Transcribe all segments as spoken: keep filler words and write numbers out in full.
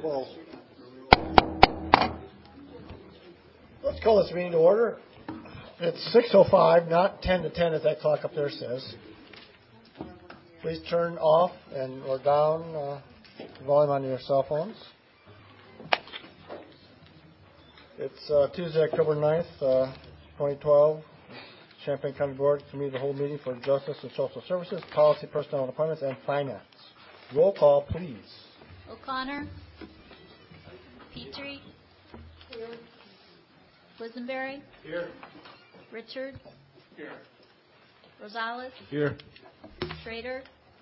twelve. Let's call this meeting to order. It's six oh five, not ten to ten as that clock up there says. Please turn off and or down uh, the volume on your cell phones. It's uh, Tuesday, October ninth, uh, twenty twelve. Champaign County Board Committee of the whole meeting for Justice and Social Services, Policy, Personnel and Appointments, and Finance. Roll call, please. O'Connor. Petrie. Here. Quisenberry. Here. Richard. Here. Rosales. Here. Schrader.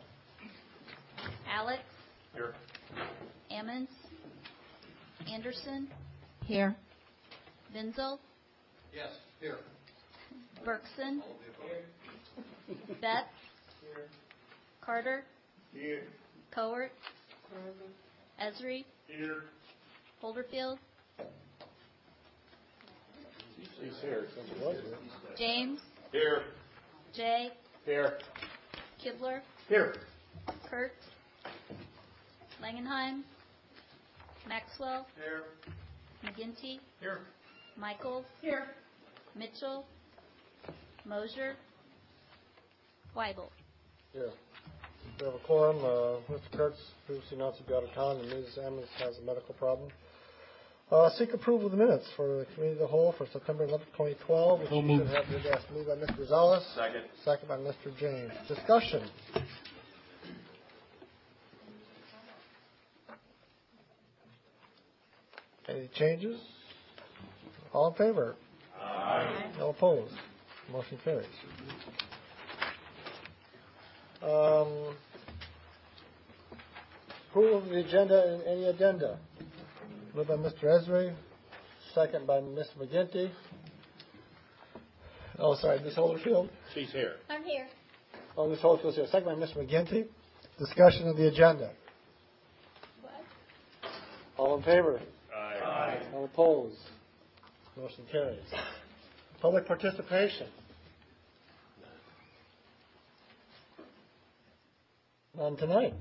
Alex. Here. Ammons. Anderson. Here. Vinzel. Yes. Here. Berkson. Betts. Here. Carter. Here. Cowart. Esri. Here. Holderfield. He's here. Somebody was here. James. Here. Jay. Here. Kibler. Here. Kurtz. Langenheim. Maxwell. Here. McGinty. Here. Michaels. Here. Mitchell. Mosier. Weigel. Yeah. We have a quorum. Uh, Mister Kurtz previously announced to be out of town, and Miz Ammons has a medical problem. Uh, seek approval of the minutes for the Committee of the Whole for September eleventh, twenty twelve, which So you moved. should have your desk. Moved by Mister Rosales. Second. Second by Mister James. Discussion. Any changes? All in favor? Aye. No opposed. Motion carries. Um, approval of the agenda and any addenda. Moved by Mister Esri, second by Mister McGinty. Oh, sorry, Miz Holderfield. She's here. I'm here. Oh, Miz Holderfield's here. Second by Mister McGinty. Discussion of the agenda. What? All in favor? Aye. All opposed. Motion carries. Public participation. None tonight.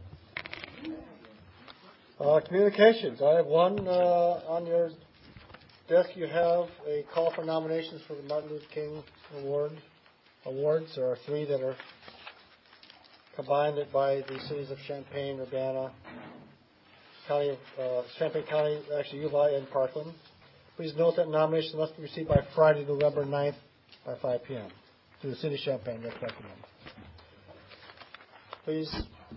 Uh, communications. I have one uh, on your desk. You have a call for nominations for the Martin Luther King Award. Awards. There are three that are combined by the cities of Champaign, Urbana, County of uh, Champaign County, actually Uli and Parkland. Please note that nominations must be received by Friday, November ninth by five p.m. to the City of Champaign. That's recommended. Please,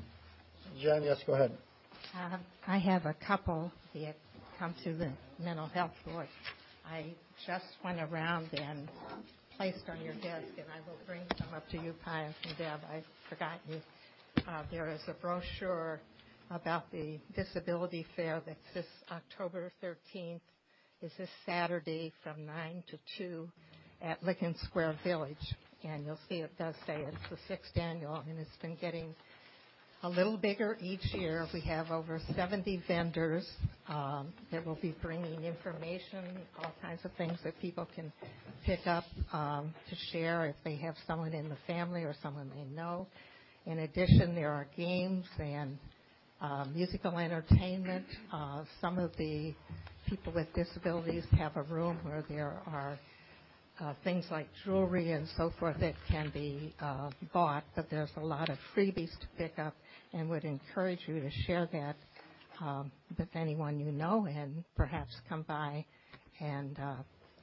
Jen, yes, go ahead. Uh, I have a couple that come to the mental health board. I just went around and placed on your desk, and I will bring some up to you, Pius and Deb. I forgot you. Uh, there is a brochure about the disability fair that's this October thirteenth. Is this Saturday from nine to two at Lincoln Square Village. And you'll see it does say it's the sixth annual, and it's been getting a little bigger each year. We have over seventy vendors um, that will be bringing information, all kinds of things that people can pick up um, to share if they have someone in the family or someone they know. In addition, there are games and uh, musical entertainment. Uh, some of the people with disabilities have a room where there are uh, things like jewelry and so forth that can be uh, bought, but there's a lot of freebies to pick up, and would encourage you to share that um, with anyone you know, and perhaps come by and uh,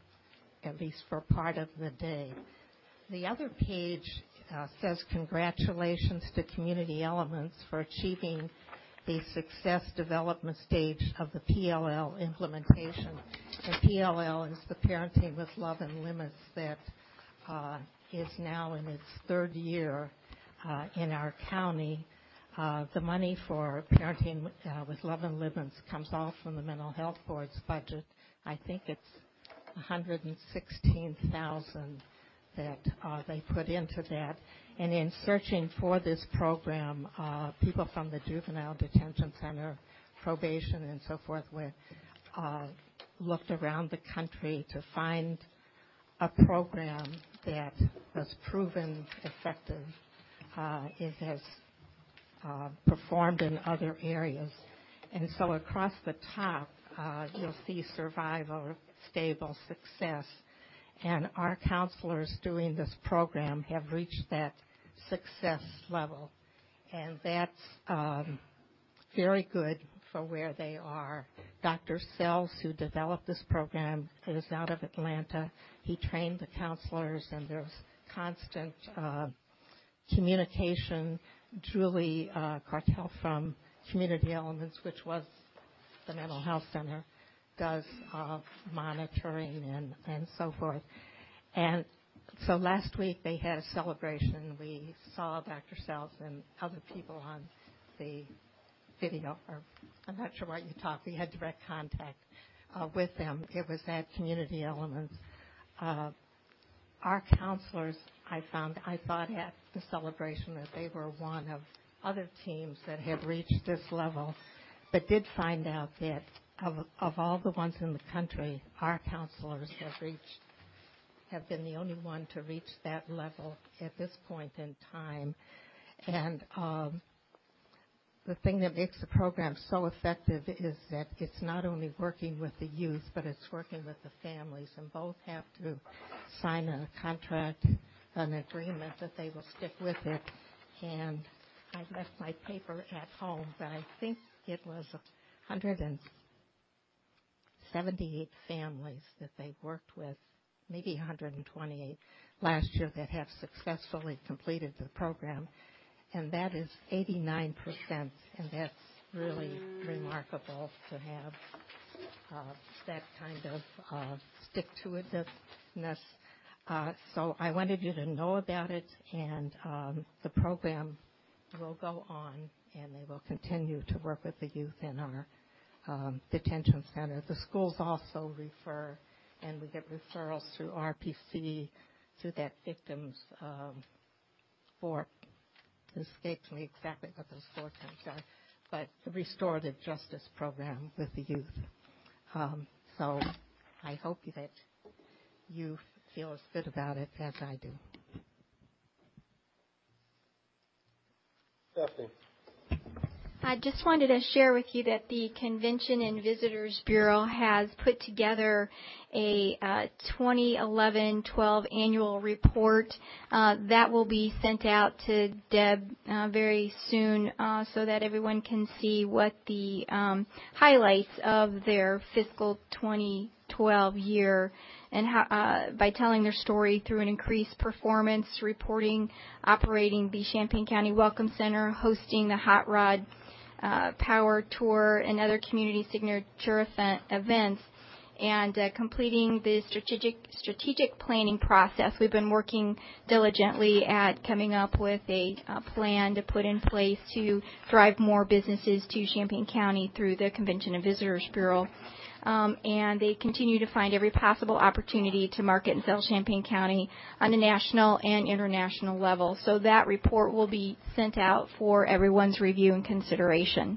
at least for part of the day. The other page uh, says congratulations to Community Elements for achieving the success development stage of the P L L implementation. And P L L is the Parenting with Love and Limits that uh, is now in its third year uh, in our county. Uh, the money for Parenting uh, with Love and Limits comes all from the Mental Health Board's budget. I think it's one hundred sixteen thousand dollars that uh, they put into that. And in searching for this program, uh, people from the Juvenile Detention Center, probation, and so forth were, uh, looked around the country to find a program that was proven effective. Uh, it has uh, performed in other areas. And so across the top, uh, you'll see survival, stable, success. And our counselors doing this program have reached that success level. And that's um, very good for where they are. Doctor Sells, who developed this program, is out of Atlanta. He trained the counselors, and there's constant uh, communication. Julie uh, Cartel from Community Elements, which was the mental health center, does uh, monitoring and, and so forth. And so last week they had a celebration. We saw Doctor Sells and other people on the video, or I'm not sure what you talked. We had direct contact uh, with them. It was at Community Elements. Uh, our counselors, I found, I thought at the celebration that they were one of other teams that had reached this level, but did find out that of, of all the ones in the country, our counselors have reached, have been the only one to reach that level at this point in time. And um, the thing that makes the program so effective is that it's not only working with the youth, but it's working with the families, and both have to sign a contract, an agreement that they will stick with it. And I left my paper at home, but I think it was one hundred seventy-eight families that they worked with, maybe one hundred twenty-eight last year, that have successfully completed the program. And that is eighty-nine percent, and that's really remarkable to have uh, that kind of uh, stick-to-itiveness. Uh, so I wanted you to know about it, and um, the program will go on, and they will continue to work with the youth in our um, detention center. The schools also refer, and we get referrals through R P C, through that victims um, for It escapes me exactly what those four terms are, but the restorative justice program with the youth. Um, so I hope that you feel as good about it as I do. Stephanie. I just wanted to share with you that the Convention and Visitors Bureau has put together a uh, twenty eleven twelve annual report uh, that will be sent out to Deb uh, very soon uh, so that everyone can see what the um, highlights of their fiscal twenty twelve year, and how, uh, by telling their story through an increased performance, reporting, operating the Champaign County Welcome Center, hosting the Hot Rod Uh, Power Tour and other community signature event, events, and uh, completing the strategic strategic planning process. We've been working diligently at coming up with a uh, plan to put in place to drive more businesses to Champaign County through the Convention and Visitors Bureau. Um, and they continue to find every possible opportunity to market and sell Champaign County on a national and international level. So that report will be sent out for everyone's review and consideration.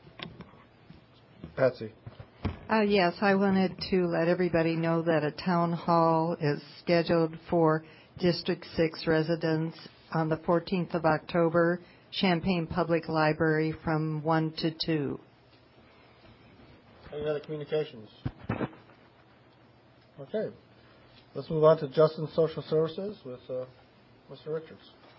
Patsy. Uh, yes, I wanted to let everybody know that a town hall is scheduled for District six residents on the fourteenth of October, Champaign Public Library from one to two. Any other communications? Okay. Let's move on to Justice and Social Services with uh, Mister Richards.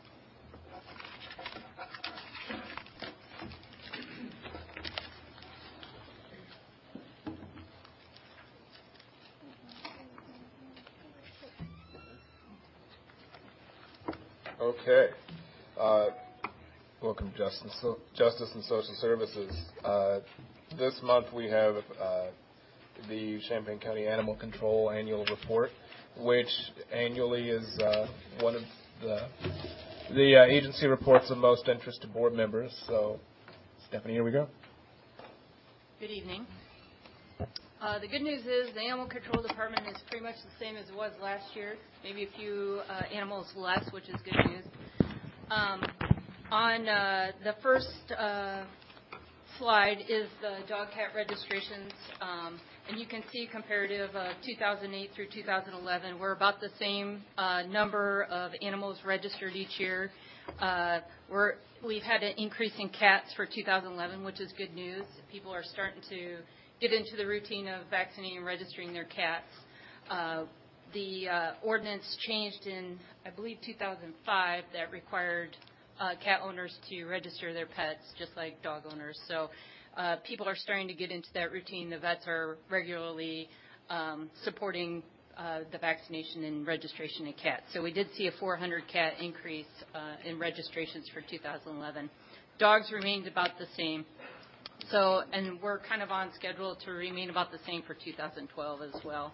Okay. Uh, welcome, Justice, Justice and Social Services. Uh, This month we have uh, the Champaign County Animal Control Annual Report, which annually is uh, one of the the uh, agency reports of most interest to board members. So, Stephanie, here we go. Good evening. Uh, the good news is the Animal Control Department is pretty much the same as it was last year, maybe a few uh, animals less, which is good news. Um, on uh, the first uh, slide is the dog cat registrations, um, and you can see comparative of two thousand eight through two thousand eleven. We're about the same uh, number of animals registered each year. Uh, we're, we've had an increase in cats for two thousand eleven, which is good news. People are starting to get into the routine of vaccinating and registering their cats. Uh, the uh, ordinance changed in, I believe, two thousand five that required uh, cat owners to register their pets, just like dog owners. So uh, people are starting to get into that routine. The vets are regularly um, supporting uh, the vaccination and registration of cats. So we did see a four hundred cat increase uh, in registrations for two thousand eleven. Dogs remained about the same. So, and we're kind of on schedule to remain about the same for two thousand twelve as well.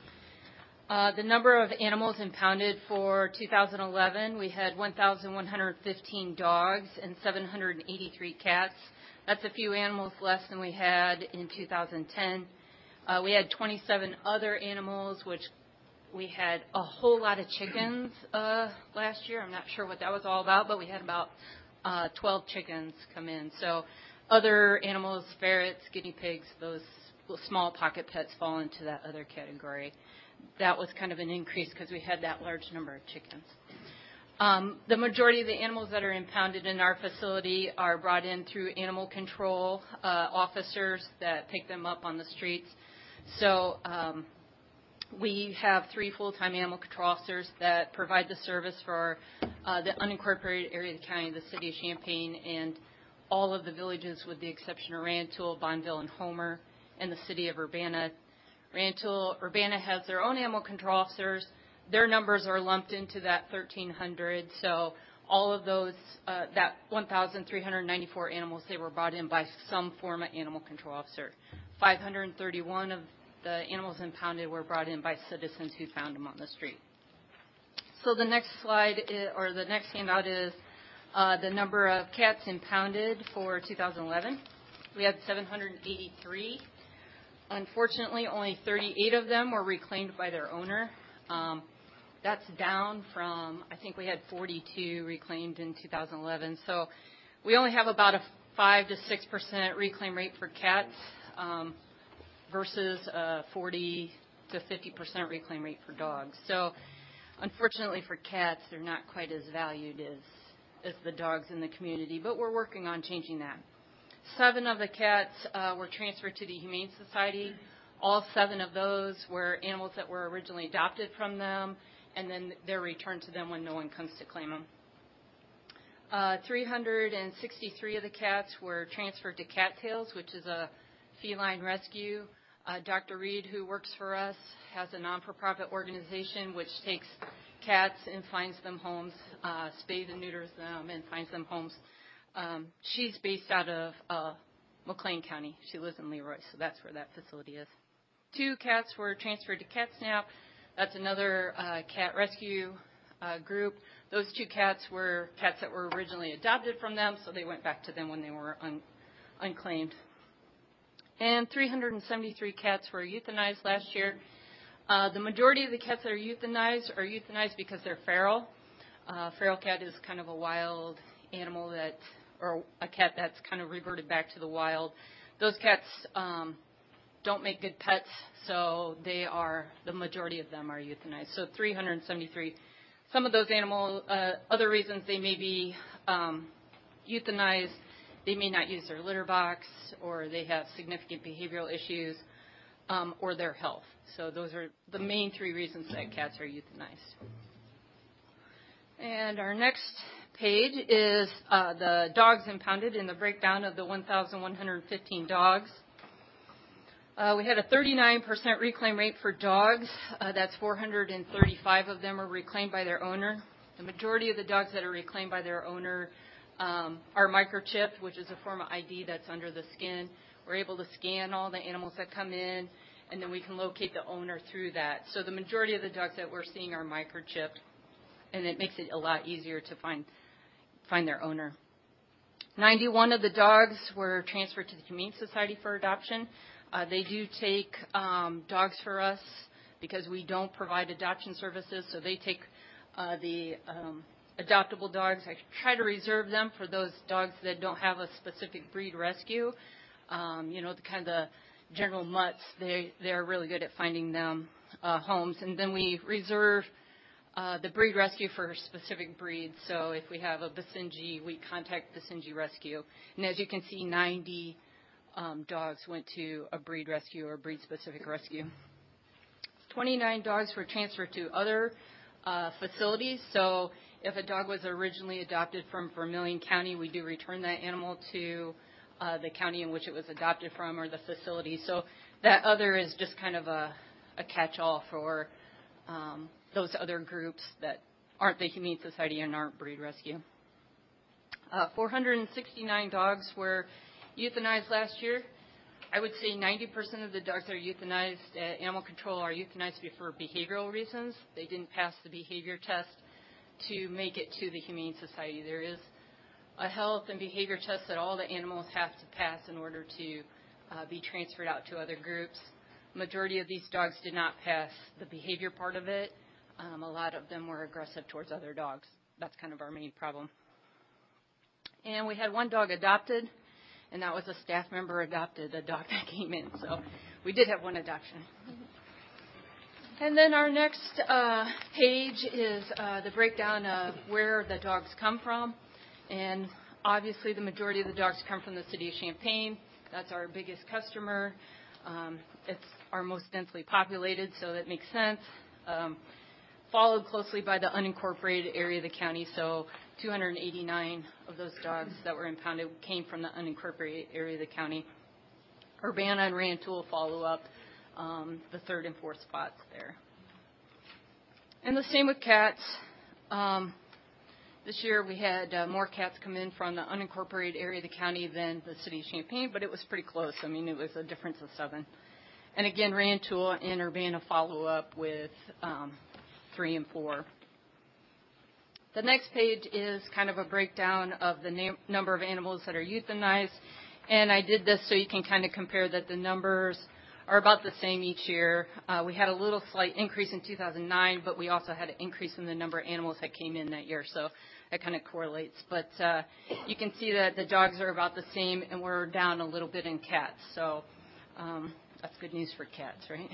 Uh, the number of animals impounded for two thousand eleven, we had one thousand one hundred fifteen dogs and seven hundred eighty-three cats. That's a few animals less than we had in two thousand ten. Uh, we had twenty-seven other animals, which we had a whole lot of chickens uh, last year. I'm not sure what that was all about, but we had about uh, twelve chickens come in. So other animals, ferrets, guinea pigs, those small pocket pets fall into that other category. That was kind of an increase because we had that large number of chickens. Um, the majority of the animals that are impounded in our facility are brought in through animal control uh, officers that pick them up on the streets. So um, we have three full-time animal control officers that provide the service for uh, the unincorporated area of the county, the city of Champaign, and all of the villages with the exception of Rantoul, Bonneville, and Homer, and the city of Urbana. Rantoul, Urbana has their own animal control officers. Their numbers are lumped into that thirteen hundred. So all of those, uh, that one thousand three hundred ninety-four animals, they were brought in by some form of animal control officer. five hundred thirty-one of the animals impounded were brought in by citizens who found them on the street. So the next slide, is, or the next handout is uh, the number of cats impounded for two thousand eleven. We had seven hundred eighty-three. Unfortunately, only thirty-eight of them were reclaimed by their owner. Um, that's down from, I think we had forty-two reclaimed in two thousand eleven. So we only have about a five to six percent reclaim rate for cats um, versus a forty to fifty percent reclaim rate for dogs. So unfortunately for cats, they're not quite as valued as, as the dogs in the community, but we're working on changing that. Seven of the cats uh, were transferred to the Humane Society. All seven of those were animals that were originally adopted from them, and then they're returned to them when no one comes to claim them. Uh, three hundred sixty-three of the cats were transferred to Cattails, which is a feline rescue. Uh, Doctor Reed, who works for us, has a non-for-profit organization which takes cats and finds them homes, uh, spays and neuters them, and finds them homes. Um, she's based out of uh, McLean County. She lives in Leroy, so that's where that facility is. Two cats were transferred to CatSnap. That's another uh, cat rescue uh, group. Those two cats were cats that were originally adopted from them, so they went back to them when they were un- unclaimed. And three hundred seventy-three cats were euthanized last year. Uh, the majority of the cats that are euthanized are euthanized because they're feral. Uh, feral cat is kind of a wild animal that, or a cat that's kind of reverted back to the wild. Those cats um, don't make good pets, so they are, the majority of them are euthanized. So three hundred seventy-three. Some of those animal, uh, other reasons they may be um, euthanized, they may not use their litter box, or they have significant behavioral issues, um, or their health. So those are the main three reasons that cats are euthanized. And our next page is uh, the dogs impounded in the breakdown of the one thousand one hundred fifteen dogs. Uh, we had a thirty-nine percent reclaim rate for dogs. Uh, that's four hundred thirty-five of them are reclaimed by their owner. The majority of the dogs that are reclaimed by their owner um, are microchipped, which is a form of I D that's under the skin. We're able to scan all the animals that come in, and then we can locate the owner through that. So the majority of the dogs that we're seeing are microchipped, and it makes it a lot easier to find find their owner. ninety-one of the dogs were transferred to the Humane Society for adoption. Uh, they do take um, dogs for us because we don't provide adoption services, so they take uh, the um, adoptable dogs, I try to reserve them for those dogs that don't have a specific breed rescue. Um, you know, the kind of general mutts, they, they're really good at finding them uh, homes. And then we reserve uh, the breed rescue for specific breeds. So if we have a Basenji, we contact Basenji Rescue. And as you can see, ninety um, dogs went to a breed rescue or breed-specific rescue. twenty-nine dogs were transferred to other uh, facilities. So if a dog was originally adopted from Vermilion County, we do return that animal to uh, the county in which it was adopted from or the facility. So that other is just kind of a, a catch-all for um, those other groups that aren't the Humane Society and aren't breed rescue. Uh, four hundred sixty-nine dogs were euthanized last year. I would say ninety percent of the dogs that are euthanized at animal control are euthanized for behavioral reasons. They didn't pass the behavior test to make it to the Humane Society. There is a health and behavior test that all the animals have to pass in order to uh, be transferred out to other groups. Majority of these dogs did not pass the behavior part of it. Um, a lot of them were aggressive towards other dogs. That's kind of our main problem. And we had one dog adopted, and that was a staff member adopted a dog that came in. So we did have one adoption. And then our next uh, page is uh, the breakdown of where the dogs come from. And obviously the majority of the dogs come from the city of Champaign. That's our biggest customer. Um, it's our most densely populated, so that makes sense. Um, followed closely by the unincorporated area of the county. So two hundred eighty-nine of those dogs that were impounded came from the unincorporated area of the county. Urbana and Rantoul follow up um, the third and fourth spots there. And the same with cats. Um, this year we had uh, more cats come in from the unincorporated area of the county than the city of Champaign, but it was pretty close. I mean, it was a difference of seven. And again, Rantoul and Urbana follow up with um, three and four. The next page is kind of a breakdown of the na- number of animals that are euthanized. And I did this so you can kind of compare that the numbers are about the same each year. Uh, we had a little slight increase in two thousand nine, but we also had an increase in the number of animals that came in that year. So that kind of correlates. But uh, you can see that the dogs are about the same, and we're down a little bit in cats. So um, that's good news for cats, right?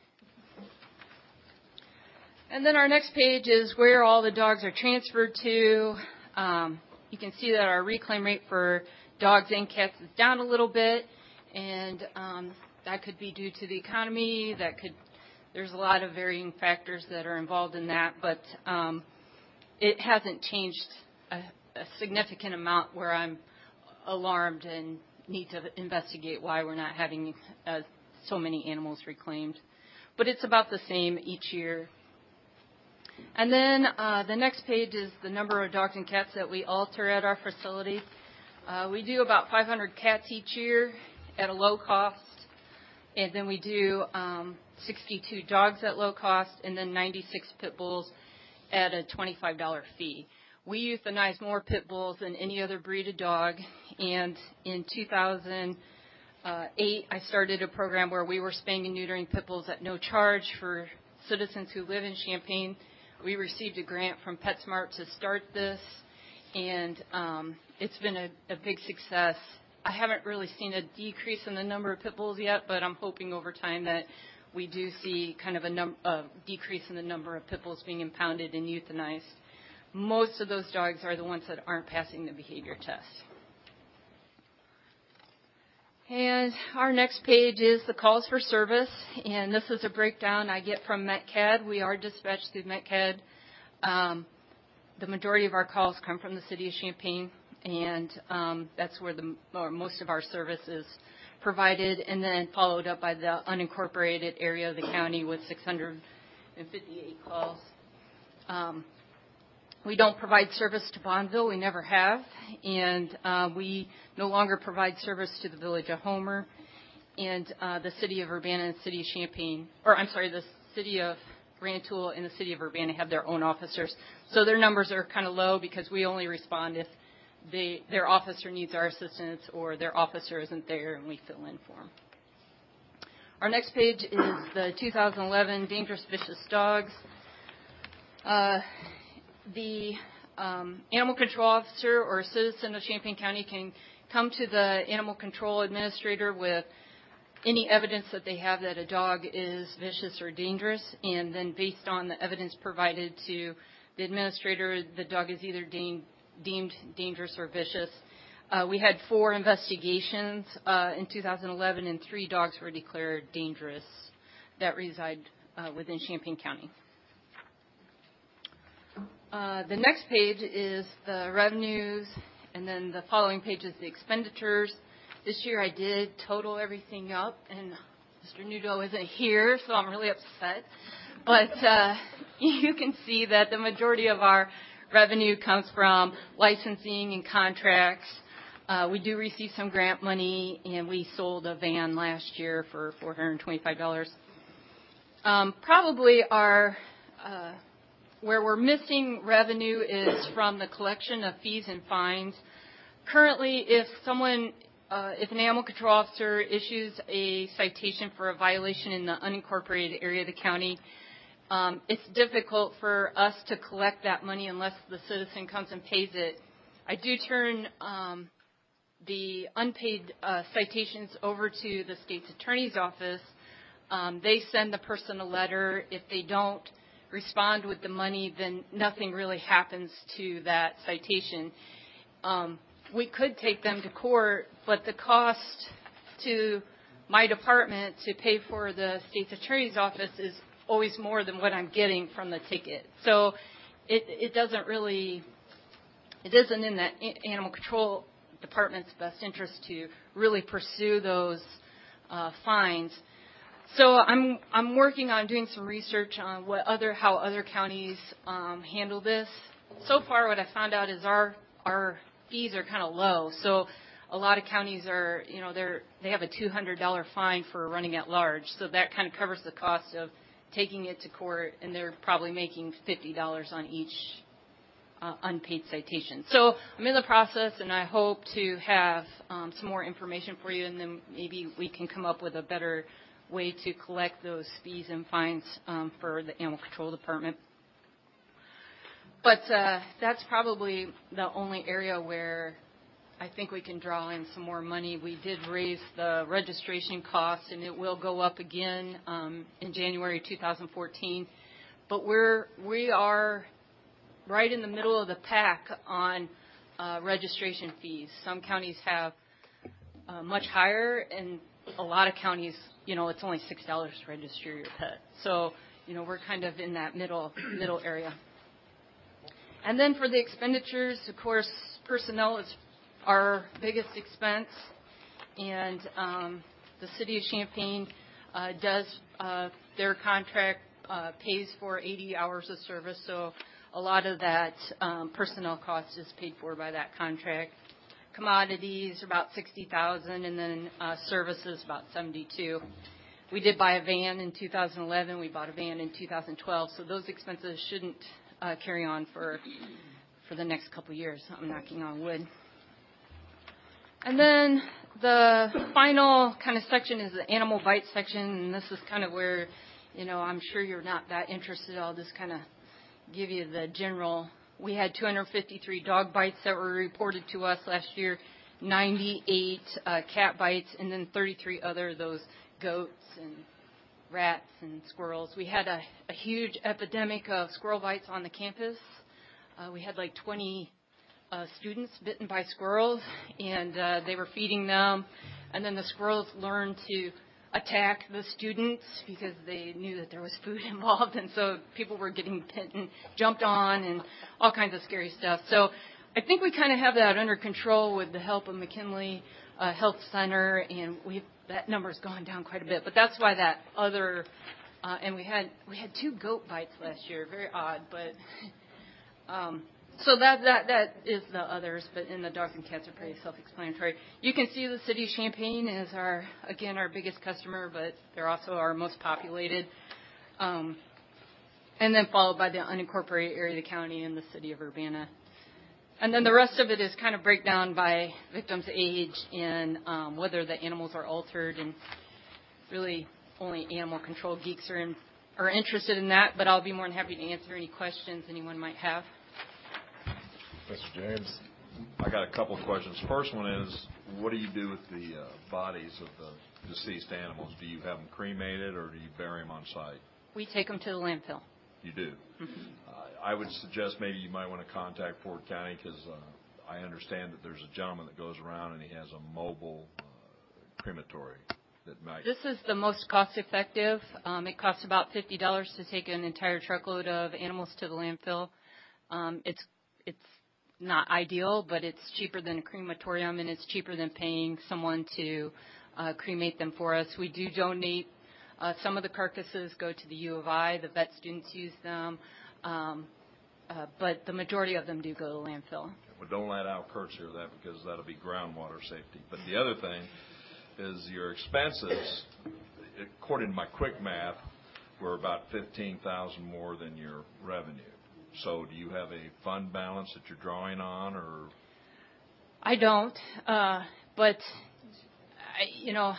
And then our next page is where all the dogs are transferred to. Um, you can see that our reclaim rate for dogs and cats is down a little bit, and um, that could be due to the economy. That could, there's a lot of varying factors that are involved in that, but um, it hasn't changed a, a significant amount where I'm alarmed and need to investigate why we're not having uh, so many animals reclaimed. But it's about the same each year. And then uh, the next page is the number of dogs and cats that we alter at our facility. Uh, we do about five hundred cats each year at a low cost. And then we do um, sixty-two dogs at low cost, and then ninety-six pit bulls at a twenty-five dollars fee. We euthanize more pit bulls than any other breed of dog. And in two thousand eight, I started a program where we were spaying and neutering pit bulls at no charge for citizens who live in Champaign. We received a grant from PetSmart to start this, and um, it's been a, a big success. I haven't really seen a decrease in the number of pit bulls yet, but I'm hoping over time that we do see kind of a num- uh, decrease in the number of pit bulls being impounded and euthanized. Most of those dogs are the ones that aren't passing the behavior test. And our next page is the calls for service, and this is a breakdown I get from MetCAD. We are dispatched through MetCAD. Um, the majority of our calls come from the city of Champaign, and um, that's where the or most of our service is provided, and then followed up by the unincorporated area of the county with six hundred fifty-eight calls. Um, We don't provide service to Bonneville. We never have. And uh, we no longer provide service to the village of Homer. And uh, the city of Urbana and the city of Champaign, or I'm sorry, the city of Rantoul and the city of Urbana have their own officers. So their numbers are kind of low because we only respond if they, their officer needs our assistance or their officer isn't there and we fill in for them. Our next page is the two thousand eleven Dangerous Vicious Dogs. Uh, The um, animal control officer or a citizen of Champaign County can come to the animal control administrator with any evidence that they have that a dog is vicious or dangerous, and then based on the evidence provided to the administrator, the dog is either deemed, deemed dangerous or vicious. Uh, we had four investigations uh, in two thousand eleven, and three dogs were declared dangerous that reside uh, within Champaign County. Uh, the next page is the revenues, and then the following page is the expenditures. This year I did total everything up, and Mister Nudo isn't here, so I'm really upset. But uh, you can see that the majority of our revenue comes from licensing and contracts. Uh, we do receive some grant money, and we sold a van last year for four hundred twenty-five dollars. Um, probably our uh, where we're missing revenue is from the collection of fees and fines. Currently, if someone Uh, if an animal control officer issues a citation for a violation in the unincorporated area of the county, um, it's difficult for us to collect that money unless the citizen comes and pays it. I do turn um, the unpaid uh, citations over to the state's attorney's office. Um, they send the person a letter. If they don't respond with the money, then nothing really happens to that citation. Um, We could take them to court, but the cost to my department to pay for the state's attorney's office is always more than what I'm getting from the ticket. So it, it doesn't really, it isn't in the animal control department's best interest to really pursue those uh, fines. So I'm I'm working on doing some research on what other how other counties um, handle this. So far, what I found out is our our fees are kind of low. So a lot of counties are, you know, they're they have a two hundred dollars fine for running at large. So that kind of covers the cost of taking it to court, and they're probably making fifty dollars on each uh, unpaid citation. So I'm in the process, and I hope to have um, some more information for you, and then maybe we can come up with a better way to collect those fees and fines um, for the animal control department. But uh, that's probably the only area where I think we can draw in some more money. We did raise the registration costs, and it will go up again um, in January two thousand fourteen. But we're we are right in the middle of the pack on uh, registration fees. Some counties have uh, much higher, and a lot of counties, you know, it's only six dollars to register your pet. So, you know, we're kind of in that middle middle area. And then for the expenditures, of course, personnel is our biggest expense, and um, the city of Champaign uh, does uh, their contract uh, pays for eighty hours of service, so a lot of that um, personnel cost is paid for by that contract. Commodities are about sixty thousand, and then uh, services about seventy-two. We did buy a van in two thousand eleven. We bought a van in two thousand twelve, so those expenses shouldn't Uh, carry on for for the next couple years. I'm knocking on wood. And then the final kind of section is the animal bite section, and this is kind of where, you know, I'm sure you're not that interested. I'll just kind of give you the general. We had two hundred fifty-three dog bites that were reported to us last year, ninety-eight uh, cat bites, and then thirty-three other those goats and rats and squirrels. We had a, a huge epidemic of squirrel bites on the campus. Uh, we had like twenty uh, students bitten by squirrels, and uh, they were feeding them. And then the squirrels learned to attack the students because they knew that there was food involved. And so people were getting bitten, jumped on, and all kinds of scary stuff. So I think we kind of have that under control with the help of McKinley uh, Health Center, and we've that number's gone down quite a bit, but that's why that other, uh, and we had we had two goat bites last year, very odd, but um, so that that that is the others. But in the dogs and cats are pretty self-explanatory. You can see the city of Champaign is our again our biggest customer, but they're also our most populated, um, and then followed by the unincorporated area of the county and the city of Urbana. And then the rest of it is kind of breakdown by victim's age and um, whether the animals are altered, and really only animal control geeks are, in, are interested in that, but I'll be more than happy to answer any questions anyone might have. Mister James. I got a couple of questions. First one is, what do you do with the uh, bodies of the deceased animals? Do you have them cremated or do you bury them on site? We take them to the landfill. You do? Mm-hmm. Uh, I would suggest maybe you might want to contact Fort County because uh, I understand that there's a gentleman that goes around and he has a mobile uh, crematory that might... This is the most cost-effective. Um, it costs about fifty dollars to take an entire truckload of animals to the landfill. Um, it's it's not ideal, but it's cheaper than a crematorium, and it's cheaper than paying someone to uh, cremate them for us. We do donate. Uh, some of the carcasses go to the U of I. The vet students use them, um, uh, but the majority of them do go to the landfill. Well, don't let Al Kurtz hear that because that'll be groundwater safety. But the other thing is your expenses, according to my quick math, were about fifteen thousand dollars more than your revenue. So do you have a fund balance that you're drawing on, or? I don't, uh, but, I, you know,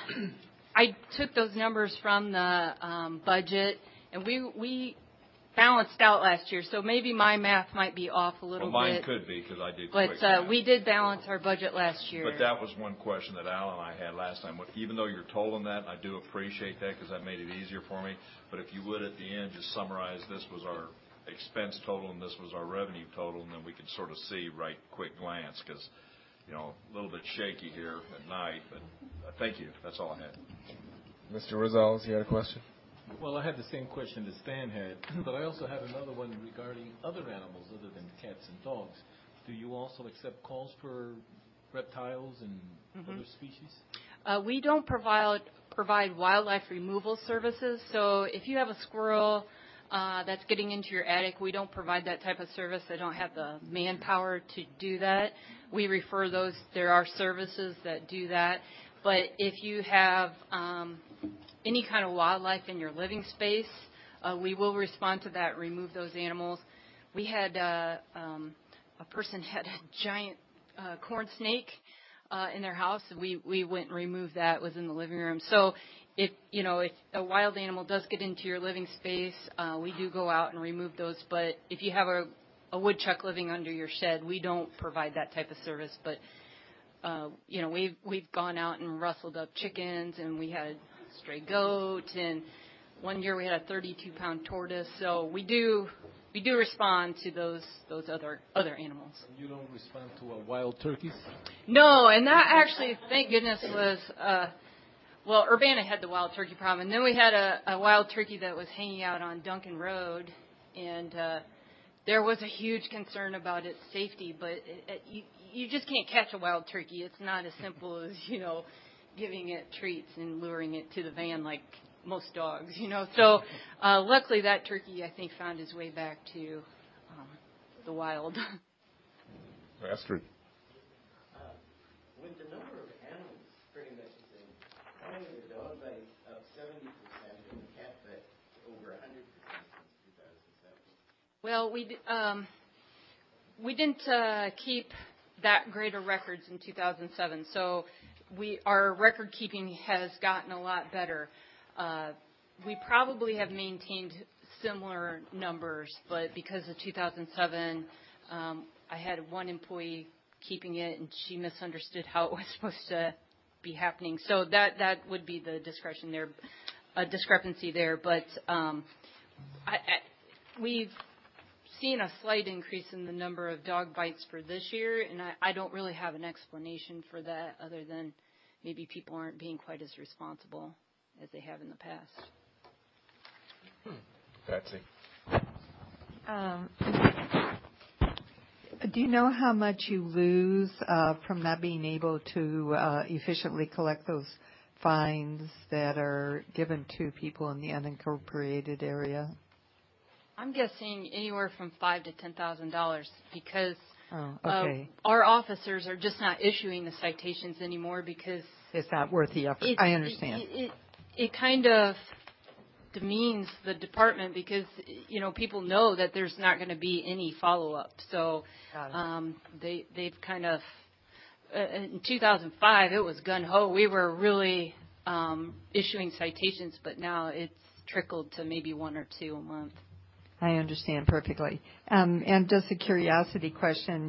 I took those numbers from the um, budget, and we we balanced out last year. So maybe my math might be off a little well, mine bit. Mine could be because I did but, quick uh, math. we did balance our budget last year. But that was one question that Al and I had last time. Even though you're told them that, I do appreciate that because that made it easier for me. But if you would, at the end, just summarize this was our expense total and this was our revenue total, and then we could sort of see right quick glance because, you know, a little bit shaky here at night. But uh, thank you. That's all I had. Mister Rosales, you had a question? Well, I had the same question that Stan had, but I also had another one regarding other animals other than cats and dogs. Do you also accept calls for reptiles and mm-hmm. other species? Uh, we don't provide provide wildlife removal services. So if you have a squirrel uh, that's getting into your attic, we don't provide that type of service. I don't have the manpower to do that. We refer those. There are services that do that. But if you have um, any kind of wildlife in your living space, uh, we will respond to that, remove those animals. We had uh, um, a person had a giant uh, corn snake uh, in their house. We we went and removed that. It was in the living room. So if you know if a wild animal does get into your living space, uh, we do go out and remove those. But if you have a, a woodchuck living under your shed, we don't provide that type of service. But uh, you know we've we've gone out and rustled up chickens, and we had a stray goat, and one year we had a thirty-two pound tortoise. So we do. We do respond to those those other other animals. You don't respond to uh, wild turkeys? No, and that actually, thank goodness, was uh, well, Urbana had the wild turkey problem, and then we had a, a wild turkey that was hanging out on Duncan Road, and uh, there was a huge concern about its safety. But it, it, you you just can't catch a wild turkey. It's not as simple as you know giving it treats and luring it to the van like most dogs, you know. So uh, luckily that turkey, I think, found his way back to um, the wild. Astrid. Uh, with the number of animals pretty much the same, why are the dog bites up seventy percent and the cat bites over one hundred percent since two thousand seven? Well, we, um, we didn't uh, keep that great of records in two thousand seven, so we our record keeping has gotten a lot better. Uh, we probably have maintained similar numbers, but because of two thousand seven, um, I had one employee keeping it, and she misunderstood how it was supposed to be happening. So that that would be the discretion there, a discrepancy there. But um, I, I, we've seen a slight increase in the number of dog bites for this year, and I, I don't really have an explanation for that other than maybe people aren't being quite as responsible as they have in the past. Hmm. Patsy. Um, do you know how much you lose uh, from not being able to uh, efficiently collect those fines that are given to people in the unincorporated area? I'm guessing anywhere from five to ten thousand dollars because oh, okay. uh, our officers are just not issuing the citations anymore because it's not worth the effort. It, I understand. It, it, it kind of demeans the department because, you know, people know that there's not going to be any follow-up. So um, they, they've kind of, uh, in two thousand five, it was gun-ho. We were really um, issuing citations, but now it's trickled to maybe one or two a month. I understand perfectly. Um, and just a curiosity question,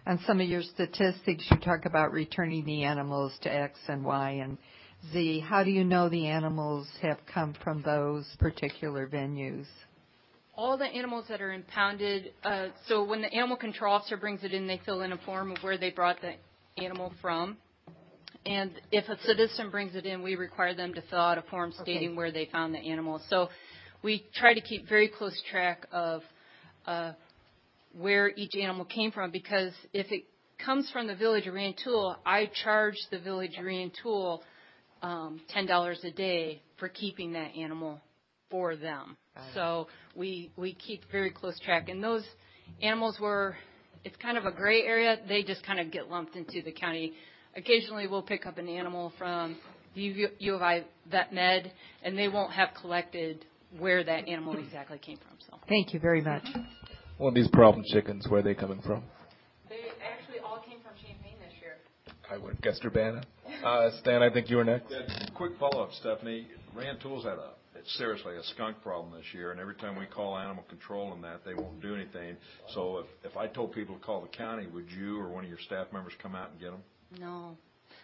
on some of your statistics, you talk about returning the animals to X and Y and Z. How do you know the animals have come from those particular venues? All the animals that are impounded, uh, so when the animal control officer brings it in, they fill in a form of where they brought the animal from. And if a citizen brings it in, we require them to fill out a form stating okay. where they found the animal. So we try to keep very close track of uh, where each animal came from, because if it comes from the Village of Rantoul, I charge the Village of Rantoul um, ten dollars a day for keeping that animal for them. So we we keep very close track. And those animals were, it's kind of a gray area. They just kind of get lumped into the county. Occasionally we'll pick up an animal from the U of I Vet Med, and they won't have collected where that animal exactly came from. So thank you very much. Well, these problem chickens, where are they coming from? They actually all came from Champaign this year. I would have guessed Urbana. Uh, Stan, I think you were next. Yeah, quick follow-up, Stephanie. Rantoul's had a It's seriously a skunk problem this year, and every time we call animal control and that, they won't do anything. So if, if I told people to call the county, would you or one of your staff members come out and get them? No.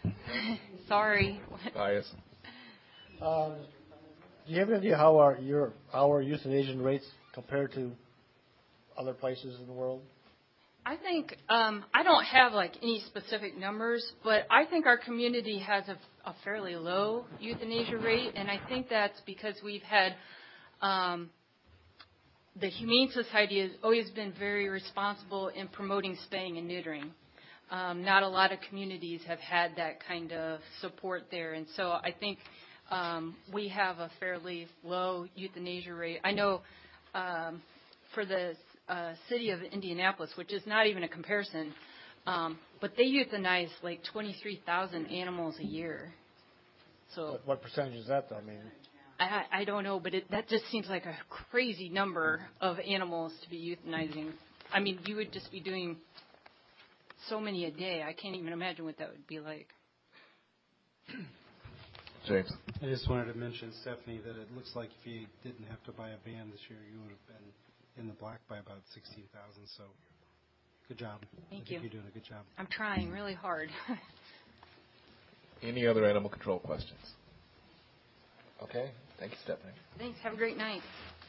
Sorry. Bias. Um, do you have any idea how our your our euthanasia rates compare to other places in the world? I think um, I don't have like any specific numbers, but I think our community has a, a fairly low euthanasia rate, and I think that's because we've had um, the Humane Society has always been very responsible in promoting spaying and neutering. Um, not a lot of communities have had that kind of support there, and so I think um, we have a fairly low euthanasia rate. I know um, for the Uh, city of Indianapolis, which is not even a comparison, um, but they euthanize like twenty-three thousand animals a year. So what, what percentage is that, though? I mean, I, I don't know, but it, that just seems like a crazy number of animals to be euthanizing. I mean, you would just be doing so many a day. I can't even imagine what that would be like. James. I just wanted to mention, Stephanie, that it looks like if you didn't have to buy a van this year, you would have been in the black by about sixteen thousand. So good job. Thank I think you. You're doing a good job. I'm trying really hard. Any other animal control questions? Okay. Thank you, Stephanie. Thanks. Have a great night.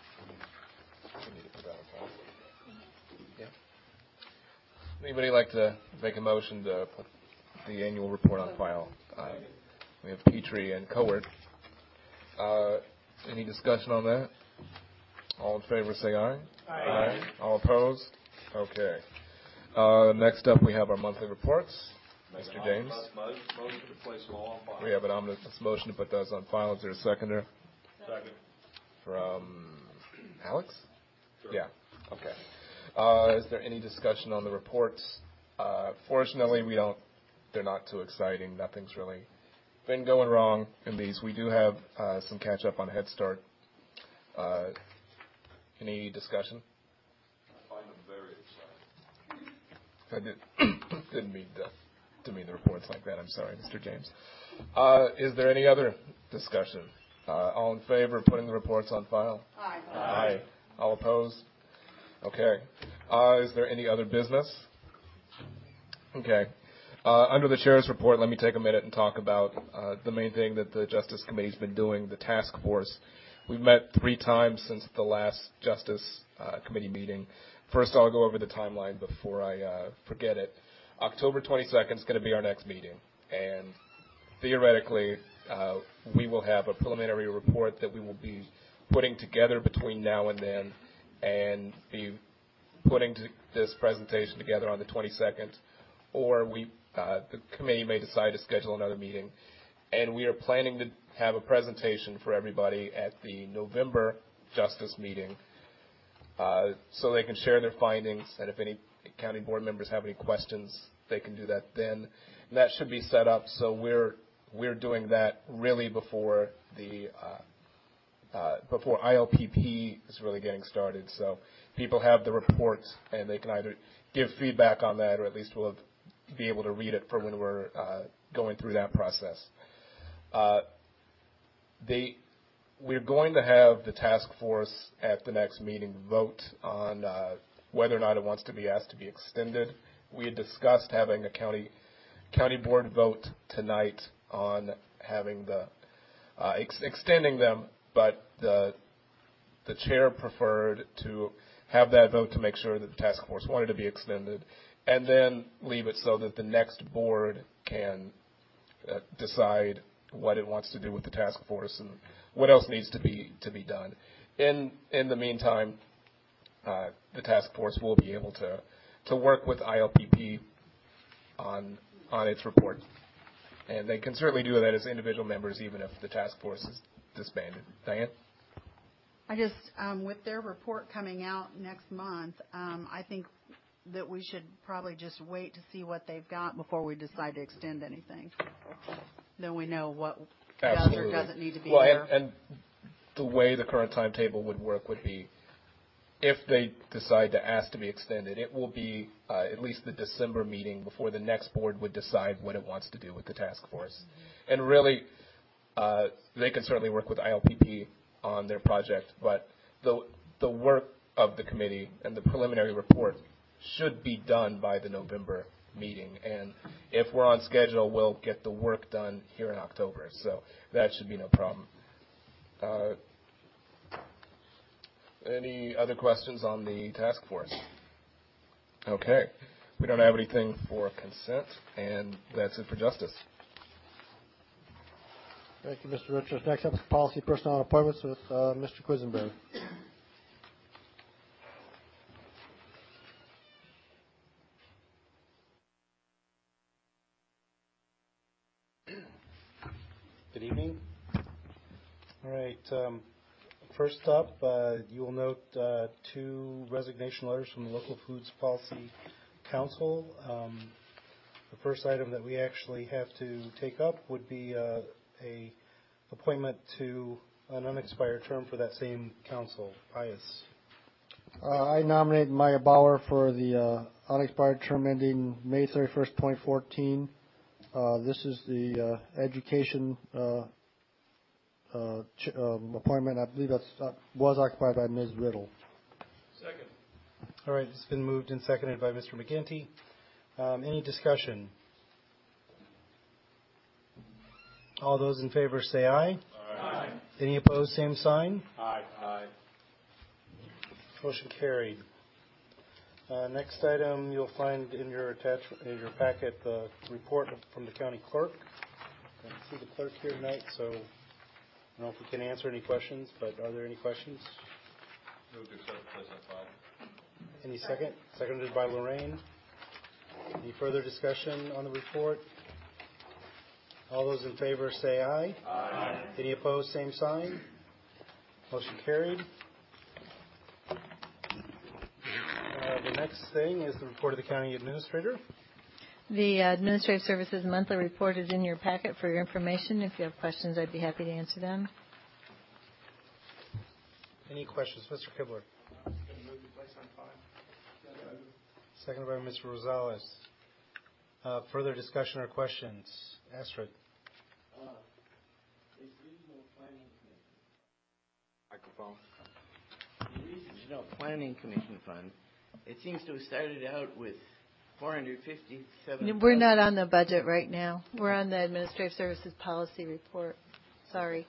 We need to put that on file. Yeah. Anybody like to make a motion to put the annual report on file? Uh, we have Petrie and Cowart. Uh, any discussion on that? All in favor, say aye. Aye. Aye. All opposed? Okay. Uh, next up, we have our monthly reports. Mister James. Motion to place them all on file. We have an omnibus motion to put those on file. Is there a seconder? Second. From Alex? Sure. Yeah. Okay. Uh, is there any discussion on the reports? Uh, fortunately, we don't. They're not too exciting. Nothing's really been going wrong in these. We do have uh, some catch up on Head Start. Uh, Any discussion? I find them very exciting. I did, didn't mean to, to mean the reports like that. I'm sorry, Mister James. Uh, is there any other discussion? Uh, all in favor of putting the reports on file? Aye. Aye. All opposed? Okay. Uh, is there any other business? Okay. Uh, under the Chair's report, let me take a minute and talk about uh, the main thing that the Justice Committee's been doing, the task force. We've met three times since the last Justice uh, Committee meeting. First, I'll go over the timeline before I uh, forget it. October twenty-second is going to be our next meeting, and theoretically, uh, we will have a preliminary report that we will be putting together between now and then, and be putting to this presentation together on the twenty-second, or we, uh, the committee may decide to schedule another meeting, and we are planning to have a presentation for everybody at the November Justice meeting uh, so they can share their findings, and if any county board members have any questions, they can do that then. And that should be set up so we're we're doing that really before the uh, uh, before I L P P is really getting started. So people have the report and they can either give feedback on that, or at least we'll be able to read it for when we're uh, going through that process. Uh, They, we're going to have the task force at the next meeting vote on uh, whether or not it wants to be asked to be extended we had discussed having a county county board vote tonight on having the uh, ex- extending them, but the the chair preferred to have that vote to make sure that the task force wanted to be extended, and then leave it so that the next board can uh, decide what it wants to do with the task force and what else needs to be to be done. In in the meantime, uh, the task force will be able to to work with I L P P on on its report, and they can certainly do that as individual members, even if the task force is disbanded. Diane? I just, um, with their report coming out next month, um, I think that we should probably just wait to see what they've got before we decide to extend anything. Then we know what Absolutely. does or doesn't need to be well, there. And, and the way the current timetable would work would be, if they decide to ask to be extended, it will be uh, at least the December meeting before the next board would decide what it wants to do with the task force. Mm-hmm. And really, uh, they can certainly work with I L P P on their project, but the the work of the committee and the preliminary report should be done by the November meeting. And if we're on schedule, we'll get the work done here in October. So that should be no problem. Uh, any other questions on the task force? Okay. We don't have anything for consent, and that's it for justice. Thank you, Mister Richards. Next up is policy, personnel, and appointments with uh, Mister Quisenberry. Good evening. All right. Um, first up, uh, you will note uh, two resignation letters from the Local Foods Policy Council. Um, the first item that we actually have to take up would be uh, a appointment to an unexpired term for that same council. Pius. Uh, I nominate Maya Bauer for the uh, unexpired term ending May thirty-first, twenty fourteen. Uh, this is the uh, education uh, uh, ch- um, appointment. I believe that uh, was occupied by Miz Riddle. Second. All right, it's been moved and seconded by Mister McGinty. Um, any discussion? All those in favor say aye. Aye. Any opposed, same sign. Aye. Aye. Motion carried. Uh, next item, you'll find in your attachment, in your packet, the report from the county clerk. I see the clerk here tonight, so I don't know if we can answer any questions, but are there any questions? Move to accept the place on file. Any second? Seconded by Lorraine. Any further discussion on the report? All those in favor say aye. Aye. Any opposed, same sign. Motion carried. Uh, the next thing is the report of the county administrator. The Administrative Services Monthly Report is in your packet for your information. If you have questions, I'd be happy to answer them. Any questions? Mister Kibler. Seconded by Mister Rosales. Uh, further discussion or questions? Astrid. Uh, this regional planning commission. Microphone. The regional planning commission fund. It seems to have started out with four hundred fifty-seven. We're not on the budget right now. We're on the Administrative Services Policy Report. Sorry.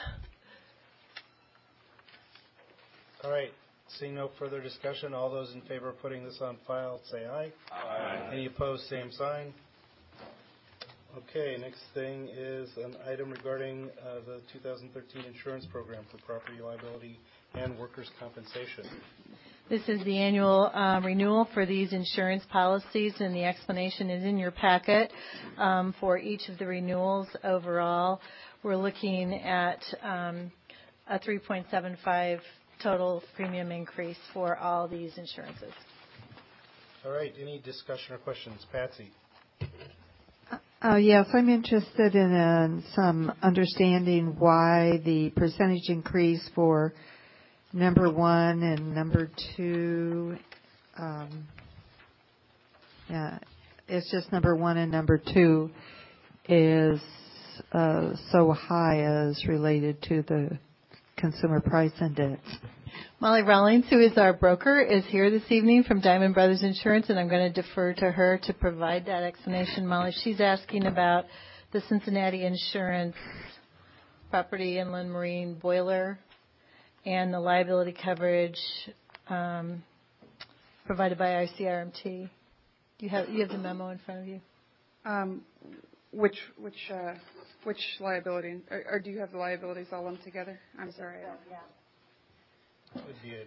All right. Seeing no further discussion, all those in favor of putting this on file say aye. Aye. Any opposed, same sign. Okay, next thing is an item regarding uh, the two thousand thirteen insurance program for property liability and workers' compensation. This is the annual uh, renewal for these insurance policies, and the explanation is in your packet um, for each of the renewals. Overall, we're looking at um, a three point seven five total premium increase for all these insurances. All right, any discussion or questions? Patsy. Uh, yes, I'm interested in uh, some understanding why the percentage increase for number one and number two, um, yeah, it's just number one and number two is uh, so high as related to the Consumer Price Index. Molly Rawlings, who is our broker, is here this evening from Diamond Brothers Insurance, and I'm going to defer to her to provide that explanation. Molly, she's asking about the Cincinnati Insurance property inland marine boiler and the liability coverage um, provided by I C R M T. Do you have you have the memo in front of you? Um, which which uh, which liability, or, or do you have the liabilities all lumped together? I'm sorry. Yeah. Would be a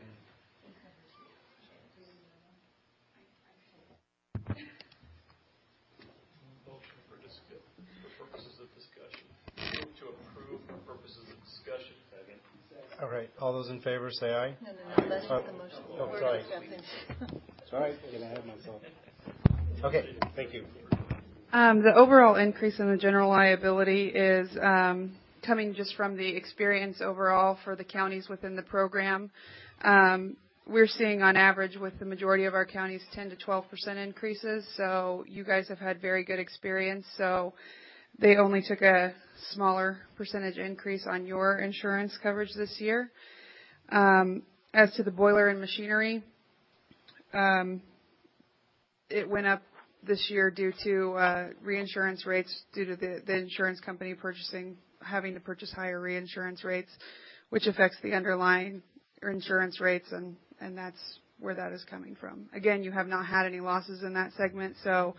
motion for, dis- for purposes of discussion. Move to approve for purposes of discussion. Second. All right. All those in favor say aye. No, no, no. That's oh, not the motion. Oh, We're sorry. discussing. Sorry, I'm getting ahead of myself. Okay, thank you. Um, the overall increase in the general liability is um, coming just from the experience overall for the counties within the program. Um, we're seeing on average with the majority of our counties ten to twelve percent increases. So you guys have had very good experience. So they only took a smaller percentage increase on your insurance coverage this year. Um, as to the boiler and machinery, um, it went up this year due to uh, reinsurance rates, due to the, the insurance company purchasing, having to purchase higher reinsurance rates, which affects the underlying insurance rates, and, and that's where that is coming from. Again, you have not had any losses in that segment, so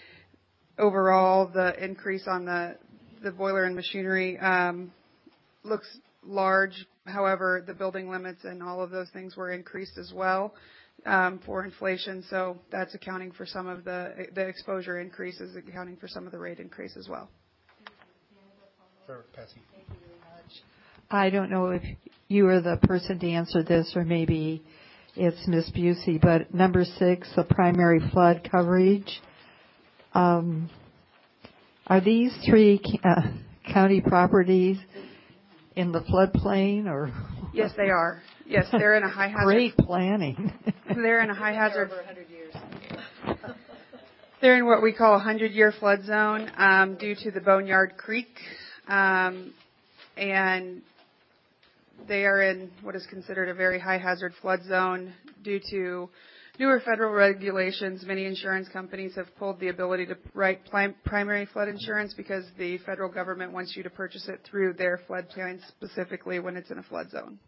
overall the increase on the, the boiler and machinery um, looks large. However, the building limits and all of those things were increased as well. Um, for inflation, so that's accounting for some of the the exposure increases, accounting for some of the rate increase as well. Sure, Patsy. Thank you very much. I don't know if you are the person to answer this, or maybe it's Miz Busey, but number six, the primary flood coverage. Um, are these three uh, county properties in the floodplain, or? Yes, they are. Yes, they're in a high hazard. Great planning. They're in a high hazard. Over one hundred years. They're in what we call a hundred-year flood zone um, due to the Boneyard Creek, um, and they are in what is considered a very high hazard flood zone due to newer federal regulations. Many insurance companies have pulled the ability to write primary flood insurance because the federal government wants you to purchase it through their flood plan specifically when it's in a flood zone.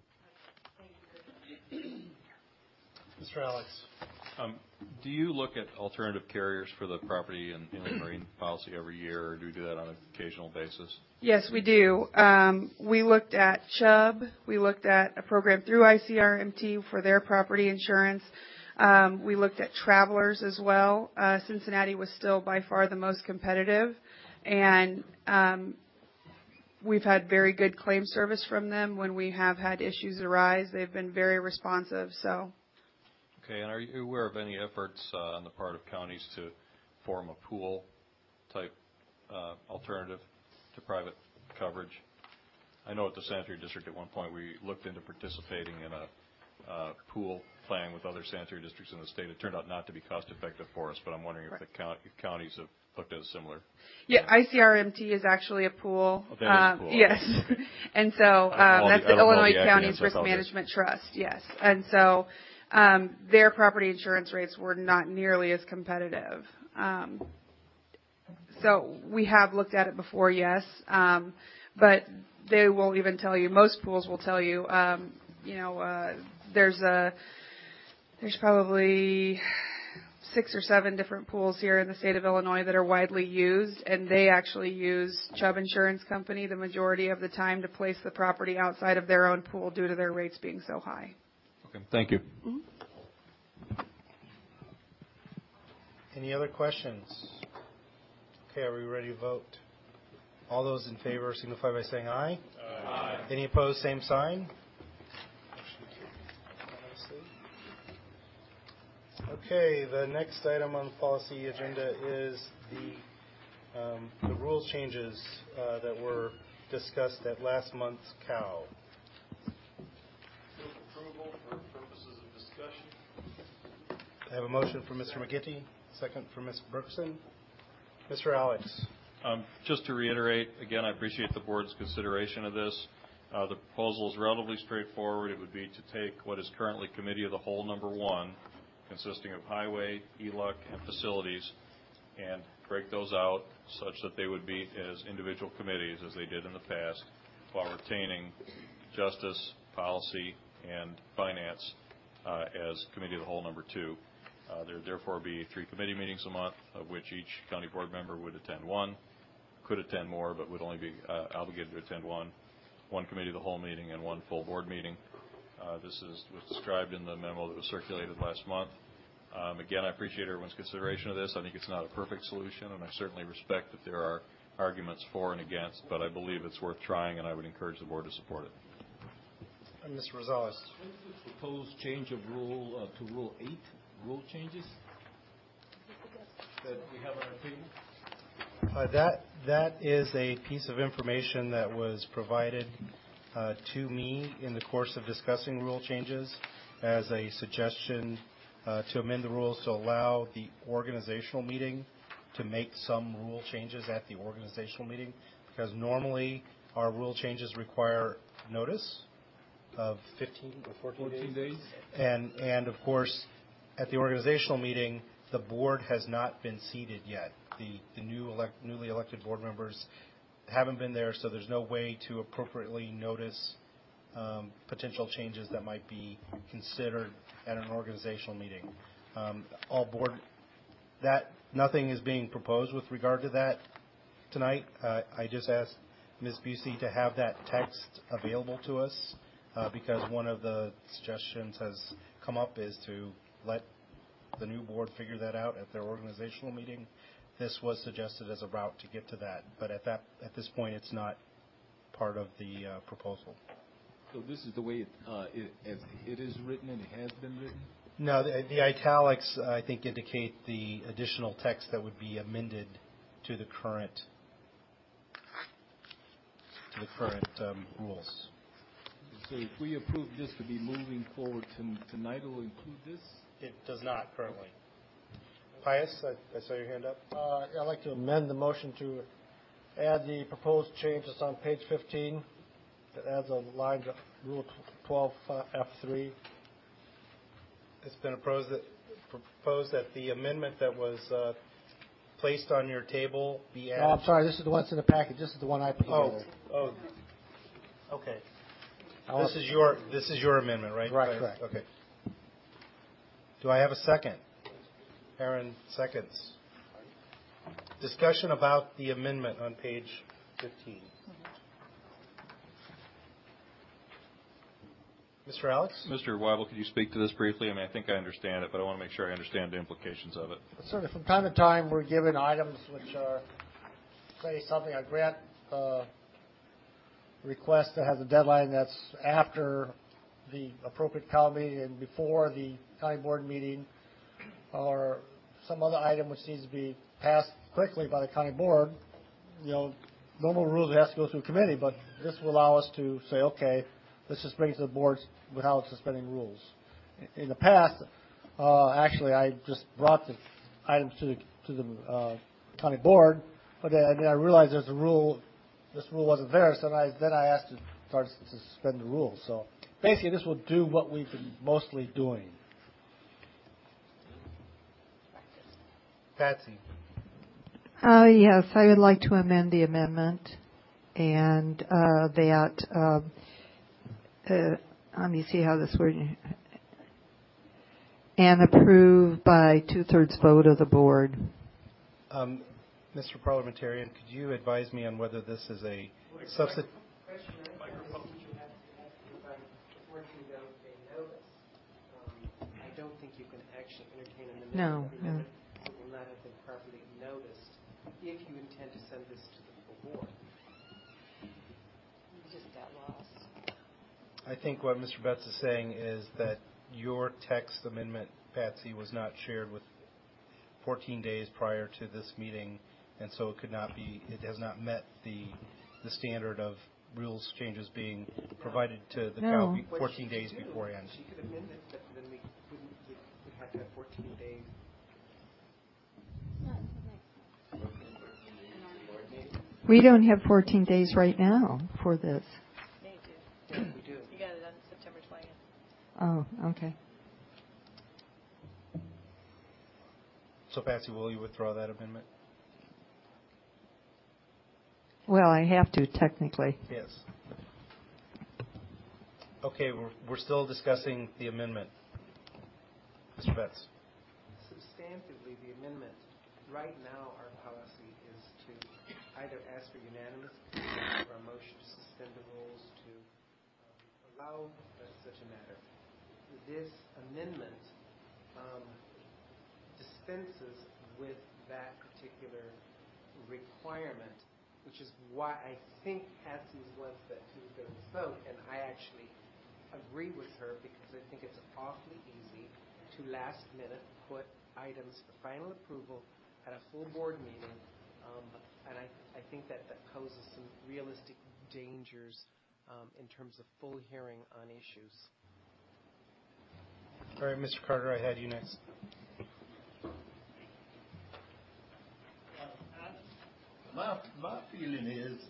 Mister Alex. Um, do you look at alternative carriers for the property and inland marine policy every year, or do you do that on an occasional basis? Yes, we do. Um, we looked at Chubb. We looked at a program through I C R M T for their property insurance. Um, we looked at Travelers as well. Uh, Cincinnati was still by far the most competitive, and um, we've had very good claim service from them when we have had issues arise. They've been very responsive. So. Okay, and are you aware of any efforts uh, on the part of counties to form a pool type uh, alternative to private coverage? I know at the sanitary district at one point we looked into participating in a uh, pool plan with other sanitary districts in the state. It turned out not to be cost effective for us, but I'm wondering if the count, if counties have looked at a similar. Yeah, I C R M T is actually a pool. Oh, that is a um, pool. Yes, Okay. and so um, that's the, the Illinois the Counties acronyms, Risk Management Trust. Yes, and so um, their property insurance rates were not nearly as competitive. Um, so we have looked at it before, yes, um, but they will even tell you. Most pools will tell you. Um, you know, uh, there's a there's probably six or seven different pools here in the state of Illinois that are widely used, and they actually use Chubb Insurance Company the majority of the time to place the property outside of their own pool due to their rates being so high. Okay, thank you. Mm-hmm. Any other questions? Okay, are we ready to vote? All those in favor signify by saying aye. Aye. Any opposed, same sign. Okay, the next item on the policy agenda is the um, the rules changes uh, that were discussed at last month's C O W. Move approval for purposes of discussion. I have a motion from Mister McGinty, second from Miz Brookson. Mister Alex. Um, just to reiterate, again, I appreciate the board's consideration of this. Uh, the proposal is relatively straightforward. It would be to take what is currently Committee of the Whole number one, consisting of Highway, E L U C, and Facilities, and break those out such that they would be as individual committees as they did in the past, while retaining Justice, Policy, and Finance uh, as Committee of the Whole number two. Uh, there would therefore be three committee meetings a month, of which each county board member would attend one, could attend more, but would only be uh, obligated to attend one, one Committee of the Whole meeting, and one full board meeting. Uh, this is, was described in the memo that was circulated last month. Um, again, I appreciate everyone's consideration of this. I think it's not a perfect solution, and I certainly respect that there are arguments for and against, but I believe it's worth trying, and I would encourage the board to support it. And Mister Rosales. The proposed change of rule uh, to Rule eight, rule changes that we have on our table? Uh, that that is a piece of information that was provided uh, to me in the course of discussing rule changes as a suggestion uh, to amend the rules to allow the organizational meeting to make some rule changes at the organizational meeting, because normally our rule changes require notice of fifteen or fourteen, fourteen days. days. And, and of course, at the organizational meeting, the board has not been seated yet. The, the new elect, newly elected board members haven't been there, so there's no way to appropriately notice um, potential changes that might be considered at an organizational meeting. Um, all board, that nothing is being proposed with regard to that tonight. Uh, I just asked Miz Busey to have that text available to us uh, because one of the suggestions has come up is to let the new board figure that out at their organizational meeting. This was suggested as a route to get to that, but at that at this point, it's not part of the uh, proposal. So this is the way it, uh, it, as it is written and it has been written? No, the, the italics, I think, indicate the additional text that would be amended to the current to the current um, rules. So if we approve this to be moving forward to, tonight, it will include this? It does not currently. Pius, I, I saw your hand up. Uh, I'd like to amend the motion to add the proposed changes on page fifteen. That adds a line to Rule twelve F three. It's been proposed that, proposed that the amendment that was uh, placed on your table be added. No, I'm sorry. This is the one that's in the package. This is the one I put together. Oh, oh, okay. This is your this is your amendment, right? Right, correct. Okay. Do I have a second? Aaron seconds. Discussion about the amendment on page fifteen. Mister Alex? Mister Weibel, could you speak to this briefly? I mean, I think I understand it, but I want to make sure I understand the implications of it. Certainly, from time to time, we're given items which are, say, something, a grant uh, request that has a deadline that's after the appropriate county meeting and before the county board meeting, or some other item which needs to be passed quickly by the county board. You know, normal rules, it has to go through committee, but this will allow us to say, okay, let's just bring it to the board without suspending rules. In the past, uh, actually, I just brought the items to the, to the uh, county board, but then, then I realized there's a rule, this rule wasn't there, so then I, then I asked to start to suspend the rules. So basically, this will do what we've been mostly doing. Patsy. Uh, yes, I would like to amend the amendment and uh, that, uh, uh, let me see how this word, and approved by two-thirds vote of the board. Um, Mister Parliamentarian, could you advise me on whether this is a substitute? I don't think you can actually entertain an amendment. No, no. It will not have been properly noticed if you intend to send this to the full board. You just got lost. I think what Mister Betts is saying is that your text amendment, Patsy, was not shared with fourteen days prior to this meeting, and so it could not be, it has not met the the standard of rules changes being provided to the No. county fourteen days beforehand. She could amend it, but then we wouldn't, we would have to have fourteen days. We don't have fourteen days right now for this. We do. You got it on September twentieth. Oh, okay. So Patsy, will you withdraw that amendment? Well, I have to technically. Yes. Okay, we're, we're still discussing the amendment. Mister Betts. Substantively, the amendment, right now our policy is to either ask for unanimous consent or a motion to suspend the rules to um, allow uh, such a matter. This amendment um, dispenses with that particular requirement, which is why I think Patsy's was that two-thirds vote, and I actually agree with her because I think it's awfully easy to last minute put items for final approval at a full board meeting, um, and I, I think that that poses some realistic dangers um, in terms of full hearing on issues. All right, Mister Carter, I had you next. My, my feeling is,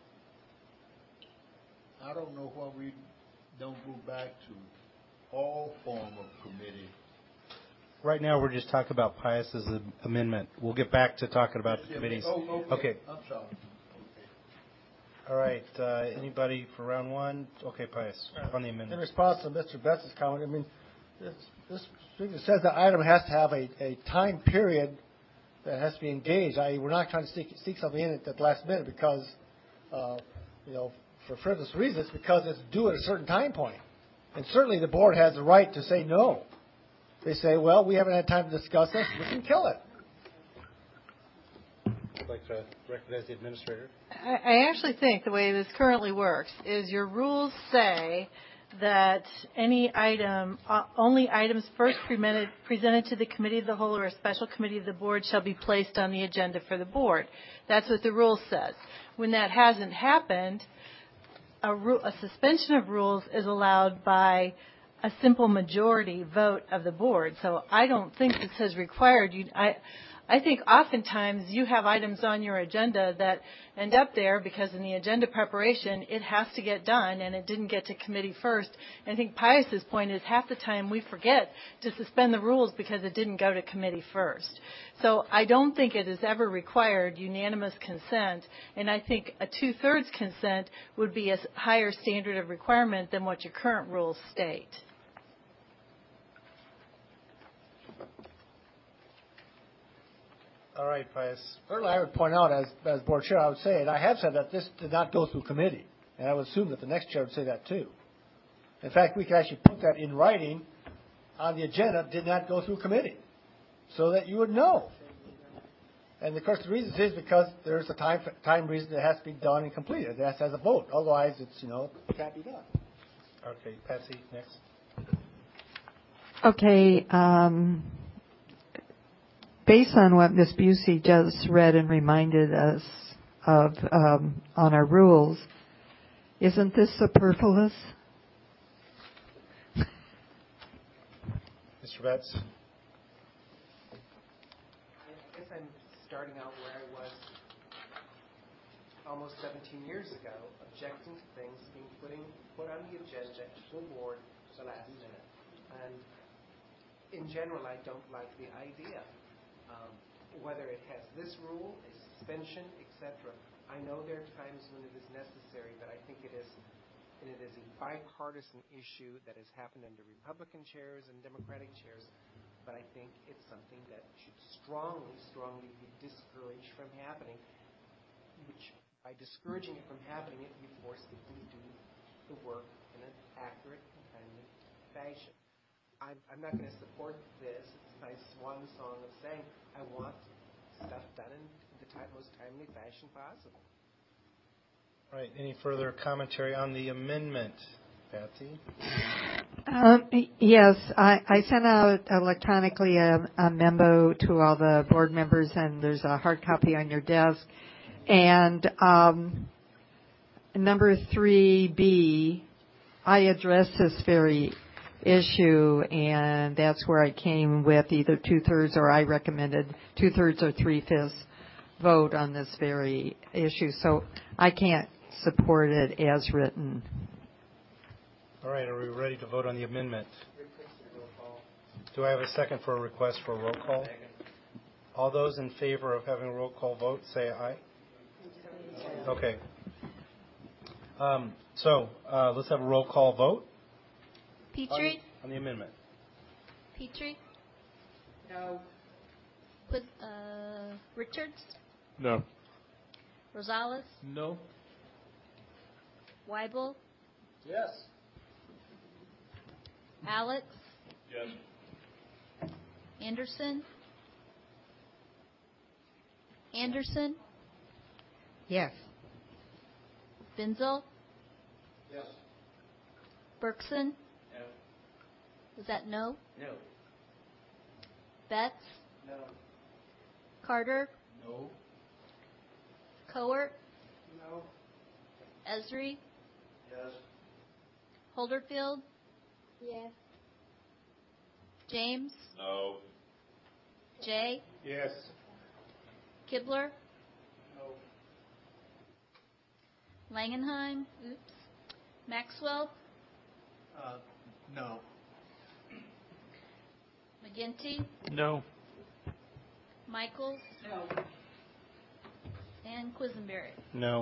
I don't know why we don't go back to all form of committee. Right now, we're just talking about Pius's amendment. We'll get back to talking about the committees. Oh, okay. Okay. I'm sorry. All right. Uh, anybody for round one? Okay, Pius, on the amendment. In response to Mister Betts' comment, I mean, this, this speaker says the item has to have a, a time period that has to be engaged. I, we're not trying to stick, stick something in at the last minute because, uh, you know, for frivolous reasons, because it's due at a certain time point. And certainly the board has the right to say no. They say, well, we haven't had time to discuss this. We can kill it. I'd like to recognize the administrator. I, I actually think the way this currently works is your rules say that any item, uh, only items first presented, presented to the committee of the whole or a special committee of the board shall be placed on the agenda for the board. That's what the rule says. When that hasn't happened, a, ru- a suspension of rules is allowed by a simple majority vote of the board. So I don't think this has required you. I, I think oftentimes you have items on your agenda that end up there because in the agenda preparation it has to get done and it didn't get to committee first. And I think Pius's point is half the time we forget to suspend the rules because it didn't go to committee first. So I don't think it has ever required unanimous consent, and I think a two-thirds consent would be a higher standard of requirement than what your current rules state. All right, Pius. Certainly, I would point out, as, as board chair, I would say, and I have said that this did not go through committee, and I would assume that the next chair would say that too. In fact, we could actually put that in writing on the agenda, did not go through committee, so that you would know. And of course, the reason is because there's a time time reason it has to be done and completed. It has to have a vote. Otherwise, it's, you know, it can't be done. Okay, Patsy, next. Okay. Um, based on what Miz Busey just read and reminded us of um, on our rules, isn't this superfluous? Mister Betts. I guess I'm starting out where I was almost seventeen years ago, objecting to things being putting, put on the agenda to the board at the last minute. And in general, I don't like the idea. Um, whether it has this rule, a suspension, et cetera. I know there are times when it is necessary, but I think it is and it is a bipartisan issue that has happened under Republican chairs and Democratic chairs, but I think it's something that should strongly, strongly be discouraged from happening, which by discouraging it from happening, it we force people to do the work in an accurate and timely fashion. I'm, I'm not going to support this. It's a nice swan song of saying I want stuff done in the time, most timely fashion possible. All right. Any further commentary on the amendment, Patsy? Um, yes, I, I sent out electronically a, a memo to all the board members, and there's a hard copy on your desk. And um, number three B, I addressed this very issue, and that's where I came with either two-thirds or I recommended two-thirds or three-fifths vote on this very issue. So I can't support it as written. All right, are we ready to vote on the amendment? Do I have a second for a request for a roll call? All those in favor of having a roll call vote, say aye. Okay. Um, so uh, let's have a roll call vote. Petrie? On, on the amendment. Petrie? No. With, uh, Richards? No. Rosales? No. Weibel? Yes. Alex? Yes. Anderson? Anderson? Yes. Benzel? Yes. Berkson? No. Was that no? No. Betts? No. Carter? No. Coert? No. Esri? Yes. Holderfield? Yes. James? No. Jay? Yes. Kibler? No. Langenheim? Oops. Maxwell? Uh, no. McGinty? No. Michaels? No. And Quisenberry? No.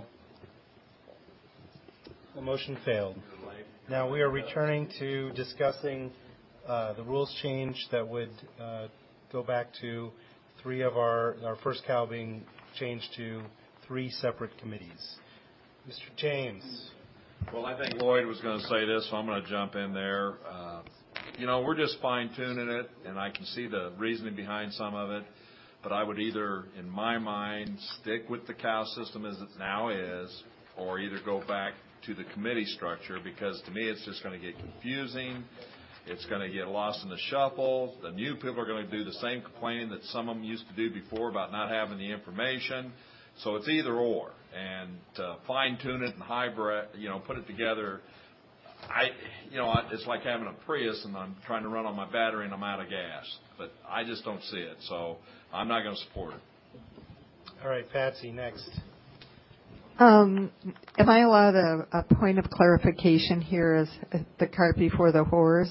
The motion failed. Now we are returning to discussing uh, the rules change that would uh, go back to three of our, our first cow being changed to three separate committees. Mister James. Well, I think Lloyd was going to say this, so I'm going to jump in there. Uh, you know, we're just fine-tuning it, and I can see the reasoning behind some of it. But I would either, in my mind, stick with the cow system as it now is, or either go back to the committee structure, because to me it's just going to get confusing. It's going to get lost in the shuffle. The new people are going to do the same complaining that some of them used to do before about not having the information. So it's either or. And uh, fine-tune it and hybrid, you know, put it together. I, you know, it's like having a Prius and I'm trying to run on my battery and I'm out of gas. But I just don't see it. So I'm not going to support it. All right, Patsy, next. Um, am I allowed a, a point of clarification here as the cart before the horse?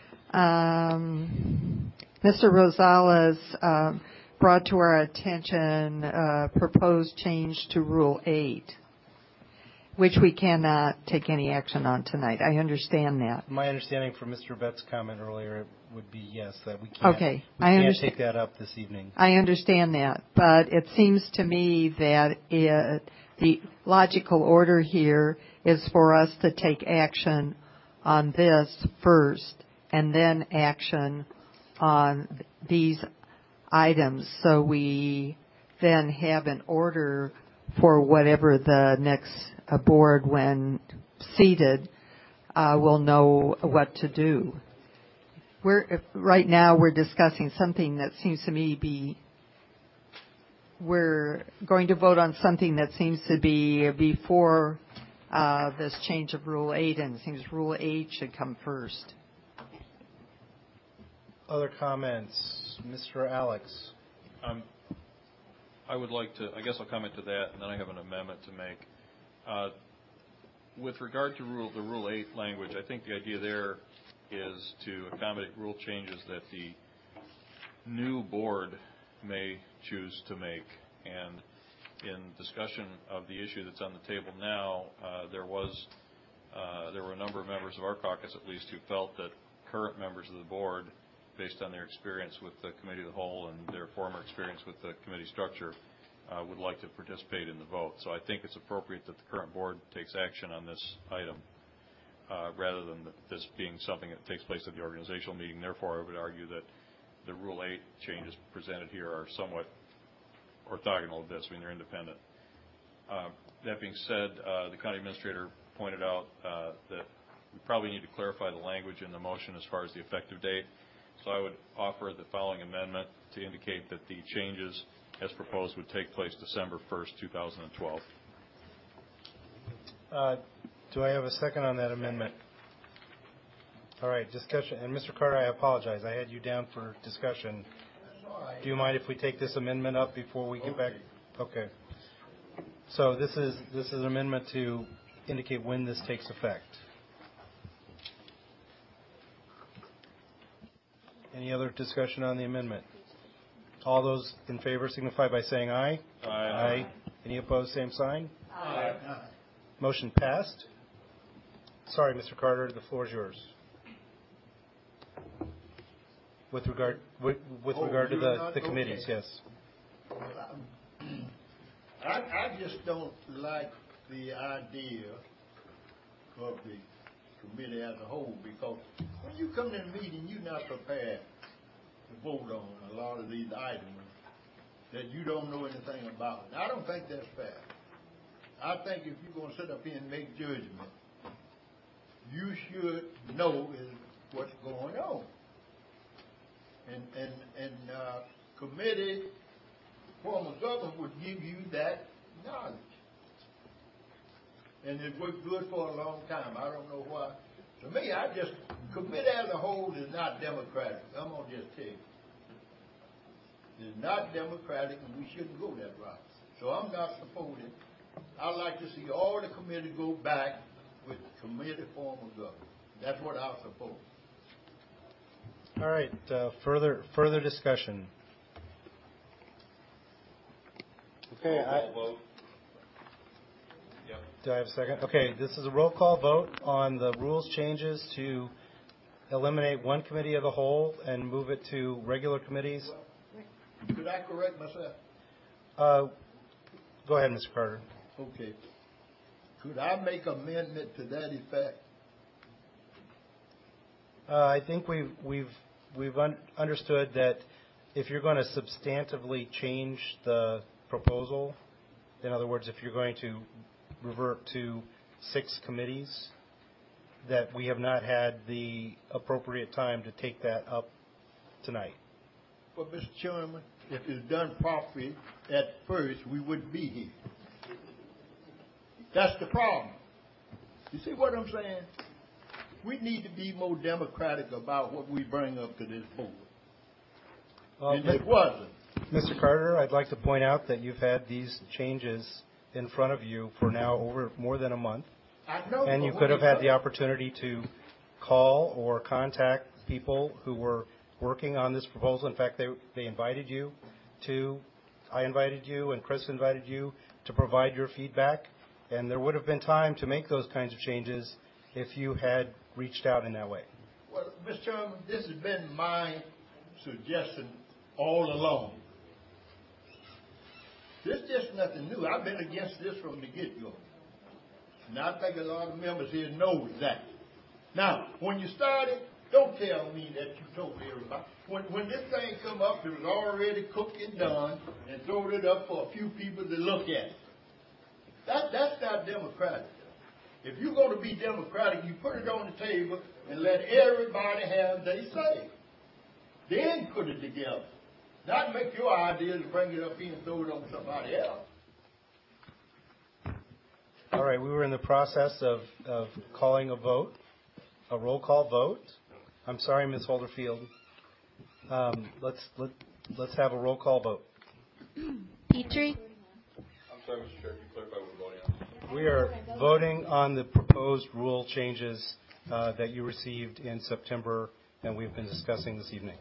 Um, Mister Rosales uh, brought to our attention uh, proposed change to Rule eight, which we cannot take any action on tonight. I understand that. My understanding from Mister Betts' comment earlier would be yes, that we can't, okay. we I can't understand. take that up this evening. I understand that, but it seems to me that it, the logical order here is for us to take action on this first and then action on these items, so we then have an order for whatever the next uh, board, when seated, uh, will know what to do. We're right now we're discussing something that seems to me be we're going to vote on something that seems to be before uh, this change of Rule eight, and it seems Rule eight should come first. Other comments? Mister Alex. Um, I would like to, I guess I'll comment to that, and then I have an amendment to make. Uh, with regard to rule, the Rule eight language, I think the idea there is to accommodate rule changes that the new board may choose to make. And in discussion of the issue that's on the table now, uh, there was, uh, there were a number of members of our caucus, at least, who felt that current members of the board, based on their experience with the committee of the whole and their former experience with the committee structure, uh, would like to participate in the vote. So I think it's appropriate that the current board takes action on this item, uh, rather than the, this being something that takes place at the organizational meeting. Therefore, I would argue that the Rule eight changes presented here are somewhat orthogonal of this. I mean, they're independent. Uh, that being said, uh, the county administrator pointed out uh, that we probably need to clarify the language in the motion as far as the effective date. So I would offer the following amendment to indicate that the changes as proposed would take place December first, two thousand twelve. Uh, do I have a second on that amendment? All right, discussion. And Mister Carter, I apologize. I had you down for discussion. Do you mind if we take this amendment up before we get back? Okay. So this is this is an amendment to indicate when this takes effect. Any other discussion on the amendment? All those in favor signify by saying aye. Aye. Aye. Any opposed, same sign. Aye. Motion passed. Sorry, Mister Carter, the floor is yours. With regard with, with Oh, regard to you're the, not- the committees, okay. yes. I, I just don't like the idea of the committee as a whole, because when you come to the meeting, you're not prepared to vote on a lot of these items that you don't know anything about. And I don't think that's fair. I think if you're going to sit up here and make judgment, you should know is what's going on. And and and uh, committee form of government would give you that knowledge. And it worked good for a long time. I don't know why. To me, I just, committee as a whole is not democratic. I'm going to just tell you. It's not democratic, and we shouldn't go that route. So I'm not supporting. I'd like to see all the committee go back with committee form of government. That's what I'll support. All right. Uh, further further discussion. Okay. Roll I, call vote. Yep. do I have a second? Okay. This is a roll call vote on the rules changes to eliminate one committee of the whole and move it to regular committees. Could I correct myself? Uh, go ahead, Mister Carter. Okay. Could I make amendment to that effect? Uh, I think we've we've we've un- understood that if you're going to substantively change the proposal, in other words, if you're going to revert to six committees, that we have not had the appropriate time to take that up tonight. Well, Mister Chairman, if it's done properly at first, we wouldn't be here. That's the problem. You see what I'm saying? We need to be more democratic about what we bring up to this board. Well, and it wasn't. Mister Carter, I'd like to point out that you've had these changes in front of you for now over more than a month. I know. And you but could when have had it the opportunity to call or contact people who were working on this proposal. In fact, they they invited you to, I invited you and Chris invited you to provide your feedback. And there would have been time to make those kinds of changes if you had reached out in that way. Well, Mister Chairman, this has been my suggestion all along. This is just nothing new. I've been against this from the get-go. And I think a lot of members here know that. Now, when you started, don't tell me that you told everybody. When, when this thing come up, it was already cooked and done and thrown it up for a few people to look at. That, that's not democratic. If you're going to be democratic, you put it on the table and let everybody have their say. Then put it together. Not make your ideas and bring it up here and throw it on somebody else. All right, we were in the process of, of calling a vote, a roll call vote. I'm sorry, Miz Holderfield. Um, let's let, let's have a roll call vote. Petrie? I'm sorry, Mister Chair, can you clarify what we're voting on? We are voting on the proposed rule changes uh, that you received in September and we've been discussing this evening.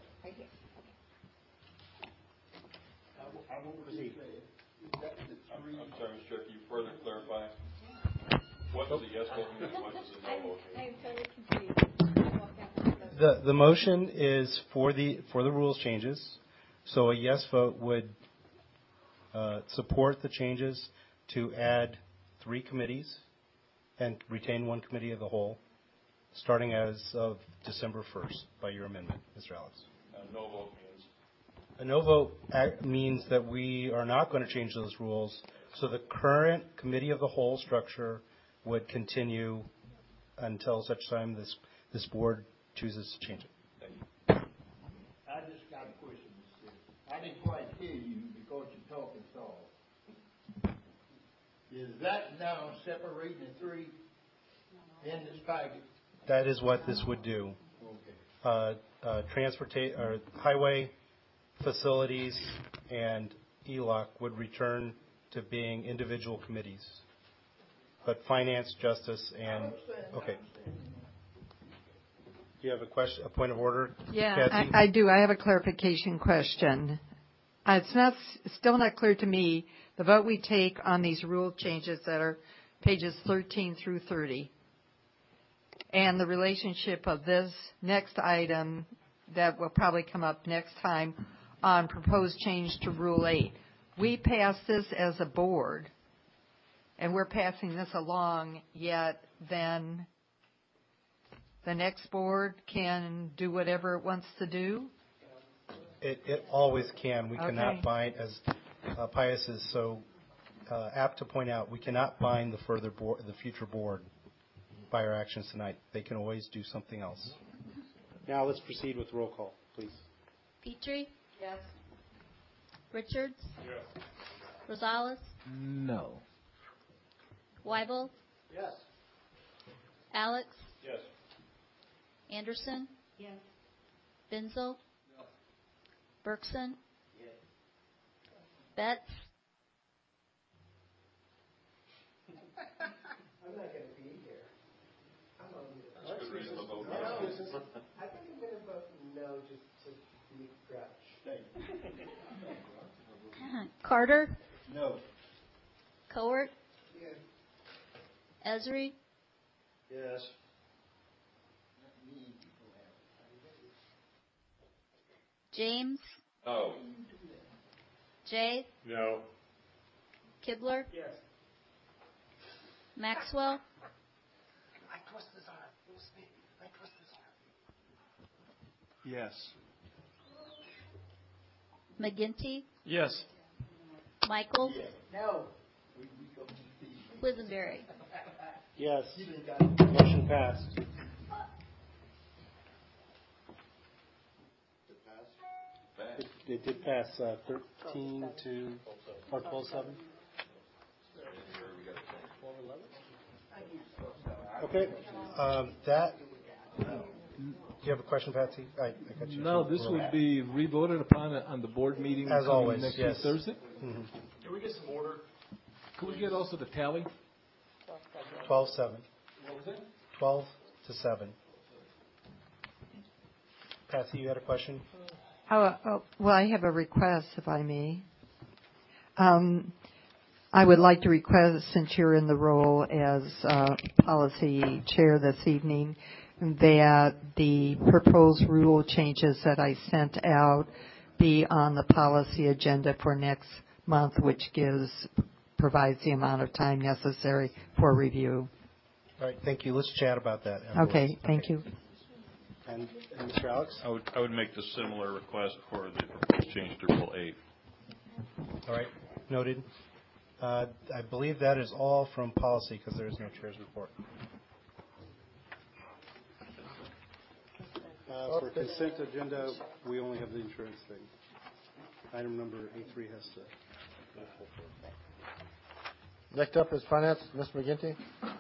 I'm sorry, Mister Chair, can you further clarify? What does a yes vote mean and what does a no vote mean? I'm totally confused. The the motion is for the for the rules changes. So a yes vote would uh, support the changes to add three committees and retain one committee of the whole, starting as of December first by your amendment, Mister Alex. A no vote means? A no vote act means that we are not going to change those rules. So the current committee of the whole structure would continue until such time this this board chooses to change it. Thank you. I just got a question, Mister I didn't quite hear you because you're talking soft. Is that now separating the three in this package? That is what this would do. Okay. Uh, uh, transporta- or highway, facilities, and E L O C would return to being individual committees. But finance, justice, and okay. you have a question, a point of order? Yeah, Kathy? I, I do. I have a clarification question. Uh, it's not, it's still not clear to me the vote we take on these rule changes that are pages thirteen through thirty, and the relationship of this next item that will probably come up next time on proposed change to Rule eight. We passed this as a board, and we're passing this along, yet then the next board can do whatever it wants to do? It, it always can. We Okay. cannot bind, as uh, Pius is so uh, apt to point out, we cannot bind the further board, the future board by our actions tonight. They can always do something else. Now let's proceed with roll call, please. Petrie? Yes. Richards? Yes. Rosales? No. Weibel? Yes. Alex? Yes. Anderson? Yes. Benzel? No. Bergson? Yes. Betts? I'm not going to be here. I'm on the. That's a good reason to vote no. No, just, I think I'm going to vote no just to be grouch. Carter? No. Cowart? Yes. Esri? Yes. James? No. Jay? No. Kibler? Yes. Maxwell? I twist this arm. It was me. I twist this arm. Yes. McGinty? Yes. Michaels? No. Quisenberry? Yes. Motion passed. It, it did pass uh, thirteen to, or twelve seven. Okay. Um, that, do you have a question, Patsy? I, I got you. No, this would be re-voted upon on the board meeting As coming always, next yes. week, Thursday? Mm-hmm. Can we get some order? Could we get also the tally? twelve seven. What was that? twelve to seven. Patsy, you had a question? Oh, oh, well, I have a request, if I may. Um, I would like to request, since you're in the role as uh, policy chair this evening, that the proposed rule changes that I sent out be on the policy agenda for next month, which gives provides the amount of time necessary for review. All right, thank you. Let's chat about that afterwards. Okay, thank you. And, and Mister Alex? I would, I would make the similar request for the proposed change to Rule eight. All right, noted. Uh, I believe that is all from policy because there is no chair's report. Uh, for consent agenda, we only have the insurance thing. Item number A three has to. Next up is finance, Miz McGinty.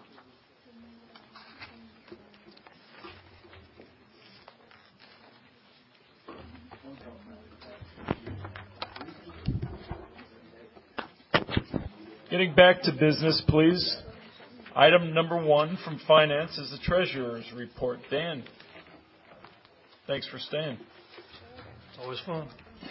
Getting back to business, please. Item number one from finance is the treasurer's report. Dan, thanks for staying. It's always fun.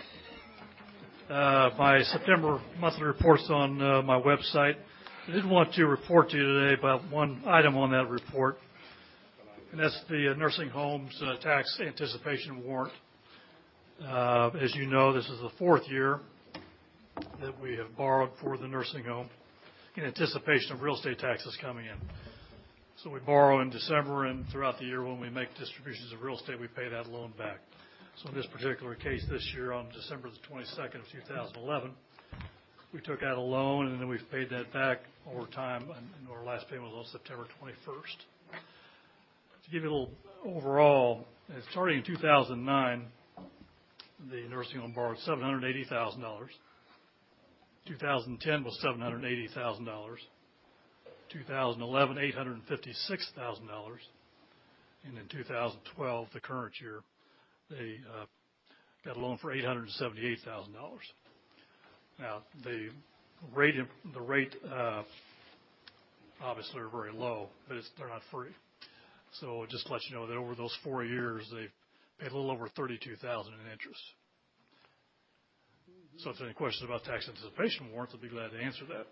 Uh, my September monthly report's on uh, my website. I did want to report to you today about one item on that report, and that's the uh, nursing homes uh, tax anticipation warrant. Uh, as you know, this is the fourth year that we have borrowed for the nursing home in anticipation of real estate taxes coming in. So we borrow in December, and throughout the year when we make distributions of real estate, we pay that loan back. So in this particular case this year, on December the twenty-second of two thousand eleven, we took out a loan, and then we've paid that back over time, and our last payment was on September twenty-first. To give you a little overall, starting in two thousand nine, the nursing home borrowed seven hundred eighty thousand dollars. two thousand ten was seven hundred eighty thousand dollars. two thousand eleven, eight hundred fifty-six thousand dollars. And in two thousand twelve, the current year, they uh, got a loan for eight hundred seventy-eight thousand dollars. Now, the rate, the rate uh, obviously are very low, but it's, they're not free. So just to let you know that over those four years, they've paid a little over thirty-two thousand dollars in interest. So if there's any questions about tax anticipation warrants, I'll be glad to answer that.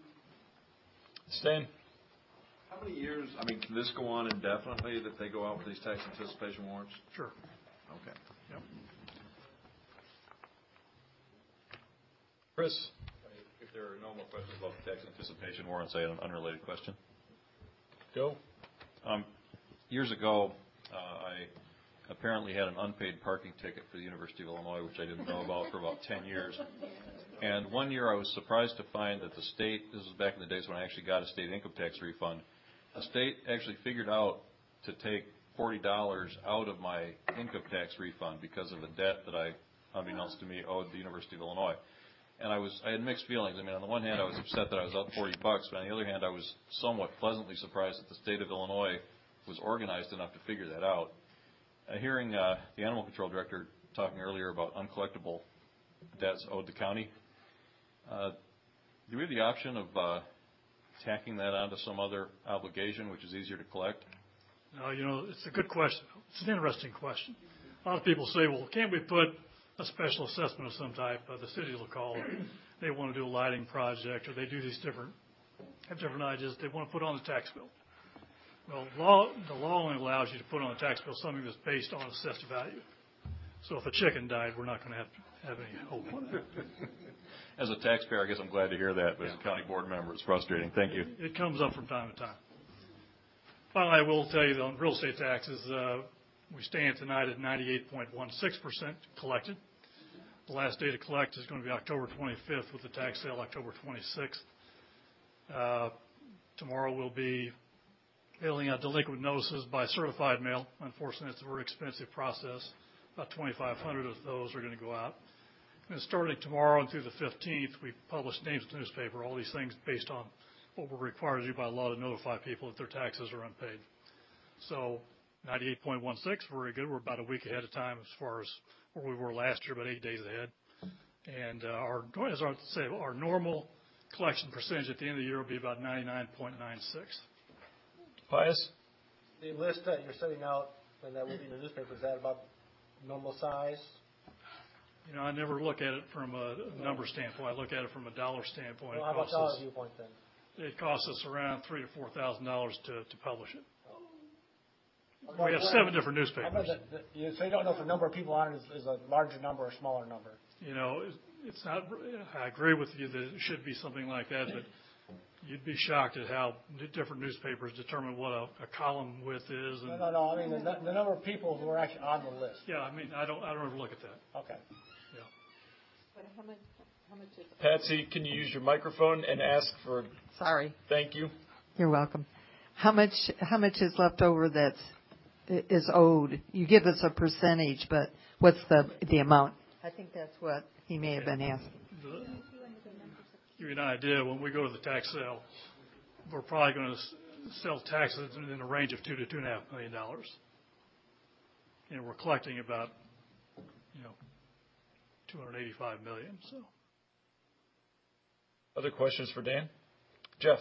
Stan? How many years, I mean, can this go on indefinitely that they go out with these tax anticipation warrants? Sure. Okay. Yep. Chris? If there are no more questions about the tax anticipation warrants, I have an unrelated question. Go. Um, years ago, uh, I apparently had an unpaid parking ticket for the University of Illinois, which I didn't know about for about ten years. And one year I was surprised to find that the state, this was back in the days when I actually got a state income tax refund, the state actually figured out to take forty dollars out of my income tax refund because of a debt that I, unbeknownst to me, owed the University of Illinois. And I was, I had mixed feelings. I mean, on the one hand, I was upset that I was out forty bucks, but on the other hand, I was somewhat pleasantly surprised that the state of Illinois was organized enough to figure that out. Uh, hearing uh, the animal control director talking earlier about uncollectible debts owed the county, uh, do we have the option of uh, tacking that onto some other obligation which is easier to collect? No, you know, it's a good question. It's an interesting question. A lot of people say, well, can't we put a special assessment of some type? Uh, the cities will call. They want to do a lighting project, or they do these different, have different ideas they want to put on the tax bill. Well, law, the law only allows you to put on the tax bill something that's based on assessed value. So if a chicken died, we're not going to have to have any hope on that. As a taxpayer, I guess I'm glad to hear that, but as a county board member, it's frustrating. Thank you. It, it comes up from time to time. Finally, I will tell you that on real estate taxes, uh, we stand tonight at ninety-eight point one six percent collected. The last day to collect is going to be October twenty-fifth with the tax sale October twenty-sixth. Uh, tomorrow we'll be mailing out delinquent notices by certified mail. Unfortunately, it's a very expensive process. About twenty-five hundred of those are going to go out. And starting tomorrow and through the fifteenth, we publish names in the newspaper, all these things based on what we're required to do by law to notify people that their taxes are unpaid. So ninety-eight point one six, very good. We're about a week ahead of time as far as where we were last year, about eight days ahead. And uh, our, as I say, our normal collection percentage at the end of the year will be about ninety-nine point nine six. Pius? The list that you're sending out and that will be in the newspaper, is that about normal size? You know, I never look at it from a number standpoint. I look at it from a dollar standpoint. Well, how about dollar viewpoint then? It costs us around three to four thousand dollars to to publish it. Oh. We have seven different newspapers. The, the, you, so you don't know if the number of people on it is, is a larger number or a smaller number. You know, it's not. I agree with you that it should be something like that, but you'd be shocked at how different newspapers determine what a, a column width is. And no, no, no. I mean the, the number of people who are actually on the list. Yeah, I mean, I don't. I don't ever look at that. Okay. Yeah. But how much? How much is? Patsy, can you use your microphone and ask for? Sorry. Thank you. You're welcome. How much? How much is left over that's is owed? You give us a percentage, but what's the the amount? I think that's what he may have been asking. The, give you an idea. When we go to the tax sale, we're probably going to sell taxes in a range of two to two and a half million dollars. And we're collecting about, you know, two hundred eighty-five million. So. Other questions for Dan? Jeff.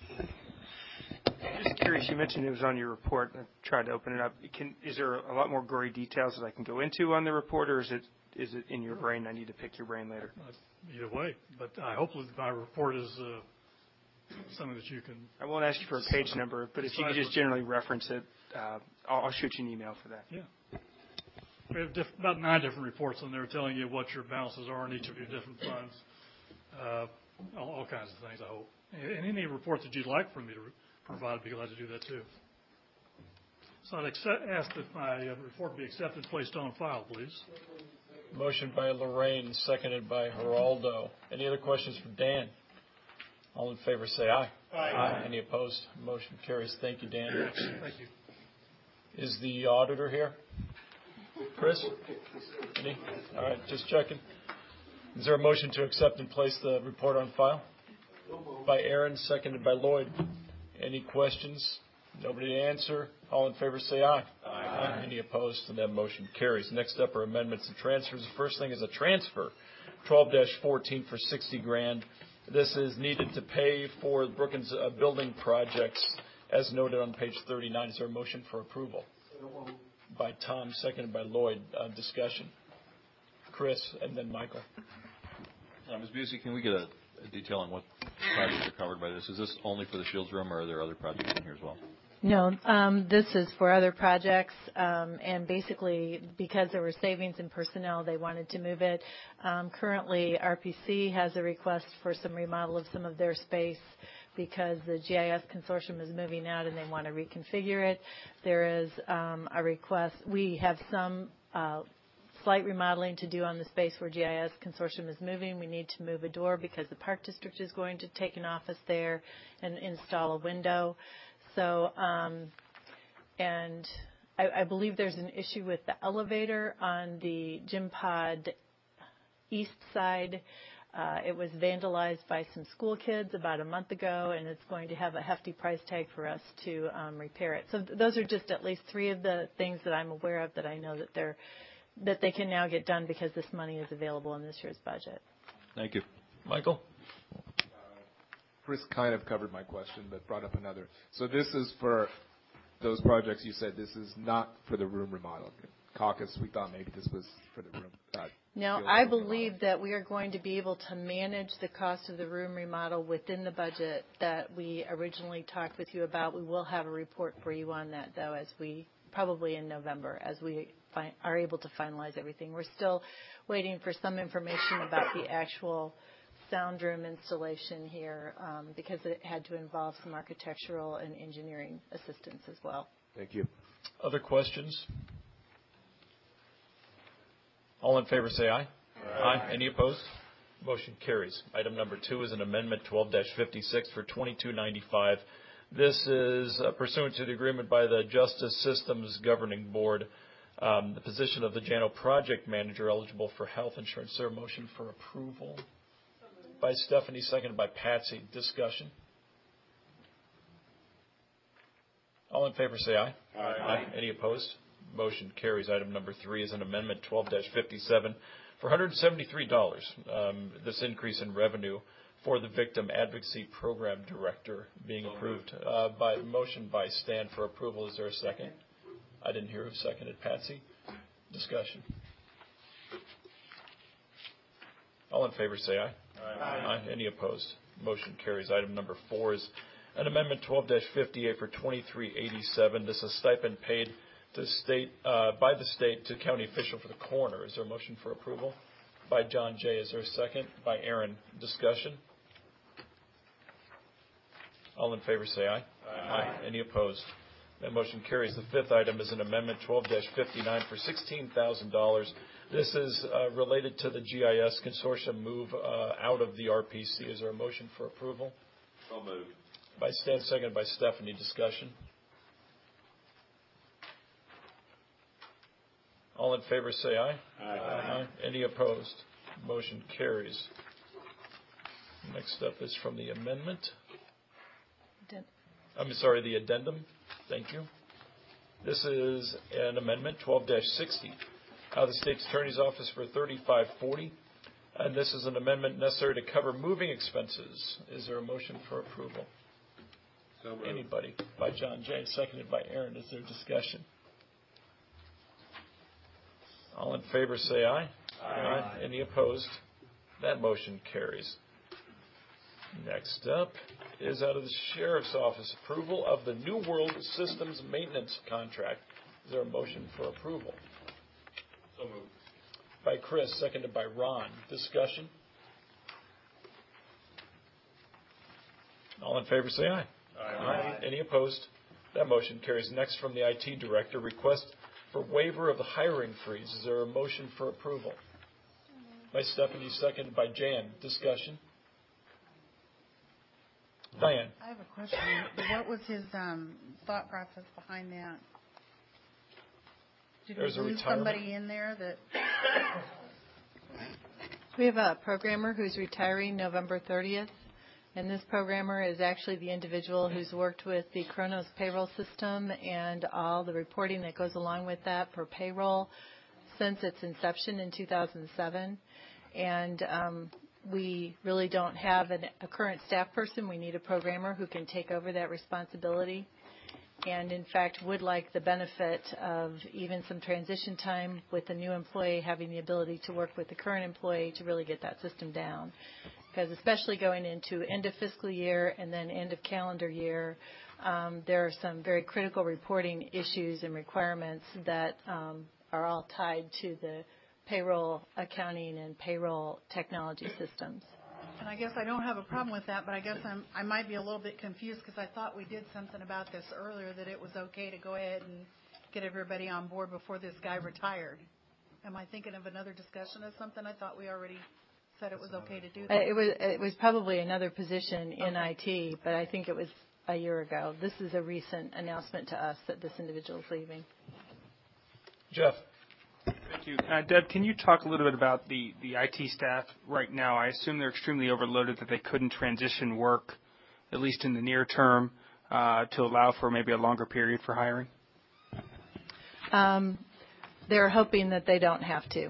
Just curious, you mentioned it was on your report. I tried to open it up. Can, is there a lot more gory details that I can go into on the report, or is it is it in your brain? I need to pick your brain later. Either way, but I hope that my report is uh, something that you can. I won't ask you for a page number, but if you could just generally reference it, uh, I'll, I'll shoot you an email for that. Yeah. We have diff- about nine different reports on there telling you what your balances are in each of your different funds, uh, all, all kinds of things, I hope. And any report that you'd like for me to re- provide, I'd be glad to do that too. So I'd accept, ask that my uh, report be accepted and placed on file, please. Motion by Lorraine, seconded by Geraldo. Any other questions for Dan? All in favor say aye. Aye. Aye. Any opposed? Motion carries. Thank you, Dan. Thank you. Is the auditor here? Chris? Any? All right, just checking. Is there a motion to accept and place the report on file? By Aaron, seconded by Lloyd. Any questions? Nobody to answer. All in favor say aye. Aye. Aye. Any opposed? And that motion carries. Next up are amendments and transfers. The first thing is a transfer, twelve dash fourteen for sixty grand. This is needed to pay for Brookins uh, building projects as noted on page thirty-nine. Is there a motion for approval? By Tom, seconded by Lloyd. Uh, discussion. Chris, and then Michael. Uh, Miz Busey, can we get a, a detail on what projects are covered by this? Is this only for the Shields Room, or are there other projects in here as well? No, um, this is for other projects, um, and basically because there were savings in personnel, they wanted to move it. Um, currently, R P C has a request for some remodel of some of their space because the G I S consortium is moving out and they want to reconfigure it. There is um, a request. We have some uh, slight remodeling to do on the space where G I S consortium is moving. We need to move a door because the Park District is going to take an office there and install a window. So, um, and I, I believe there's an issue with the elevator on the gym pod east side. Uh, it was vandalized by some school kids about a month ago, and it's going to have a hefty price tag for us to um, repair it. So th- those are just at least three of the things that I'm aware of that I know that they're that they can now get done because this money is available in this year's budget. Thank you. Michael? Chris kind of covered my question, but brought up another. So this is for those projects you said this is not for the room remodel. Caucus, we thought maybe this was for the room. Uh, Now, I believe that we are going to be able to manage the cost of the room remodel within the budget that we originally talked with you about. We will have a report for you on that, though, as we probably in November, as we fi- are able to finalize everything. We're still waiting for some information about the actual sound room installation here um, because it had to involve some architectural and engineering assistance as well. Thank you. Other questions? All in favor say aye. Aye. Aye. Any opposed? Motion carries. Item number two is an amendment twelve dash fifty-six for twenty-two ninety-five. This is uh, pursuant to the agreement by the Justice Systems Governing Board, um, the position of the J A N O project manager eligible for health insurance. Is there a motion for approval? By Stephanie, seconded by Patsy. Discussion. All in favor say aye. Aye. Aye. Any opposed? Motion carries. Item number three is an amendment twelve dash fifty-seven for one hundred seventy-three dollars. Um, this increase in revenue for the Victim Advocacy Program Director being approved uh, by motion by Stan for approval. Is there a second? I didn't hear who seconded. Patsy? Discussion. All in favor say aye. Aye. Aye. Any opposed? Motion carries. Item number four is an amendment twelve dash fifty-eight for twenty-three eighty-seven. This is a stipend paid to state uh, by the state to county official for the coroner. Is there a motion for approval? By John Jay. Is there a second? By Aaron. Discussion. All in favor say aye. Aye. Aye. Any opposed? That motion carries. The fifth item is an amendment twelve dash fifty-nine for sixteen thousand dollars. This is uh, related to the G I S consortium move uh, out of the R P C. Is there a motion for approval? So moved. By Stan, second by Stephanie. Discussion. All in favor say aye. Aye. Aye. Any opposed? Motion carries. Next up is from the amendment. I'm sorry, the addendum. Thank you. This is an amendment twelve dash sixty. Out of the State's Attorney's Office for thirty-five forty. And this is an amendment necessary to cover moving expenses. Is there a motion for approval? So moved. Anybody? By John Jay, seconded by Aaron. Is there discussion? All in favor say aye. Aye. Aye. Any opposed? That motion carries. Next up is out of the Sheriff's Office, approval of the New World Systems Maintenance Contract. Is there a motion for approval? So moved. By Chris, seconded by Ron. Discussion? All in favor say aye. Aye. Aye. Any opposed? That motion carries. Next, from the I T Director, request for waiver of the hiring freeze. Is there a motion for approval? By Stephanie, seconded by Jan. Discussion? Diane. I have a question. What was his um, thought process behind that? Did There's we a lose retirement. somebody in there that? We have a programmer who's retiring November thirtieth, and this programmer is actually the individual who's worked with the Kronos payroll system and all the reporting that goes along with that for payroll since its inception in two thousand seven. And um, we really don't have an, a current staff person. We need a programmer who can take over that responsibility. and in fact would like the benefit of even some transition time with the new employee having the ability to work with the current employee to really get that system down. Because especially going into end of fiscal year and then end of calendar year, um, there are some very critical reporting issues and requirements that um, are all tied to the payroll accounting and payroll technology systems. And I guess I don't have a problem with that, but I guess I'm, I might be a little bit confused because I thought we did something about this earlier, that it was okay to go ahead and get everybody on board before this guy retired. Am I thinking of another discussion of something? I thought we already said it was okay to do that. It was, it was probably another position in I T, but I think it was a year ago. This is a recent announcement to us that this individual is leaving. Jeff. Thank you. Uh, Deb, can you talk a little bit about the, the I T staff right now? I assume they're extremely overloaded, that they couldn't transition work, at least in the near term, uh, to allow for maybe a longer period for hiring? Um, they're hoping that they don't have to.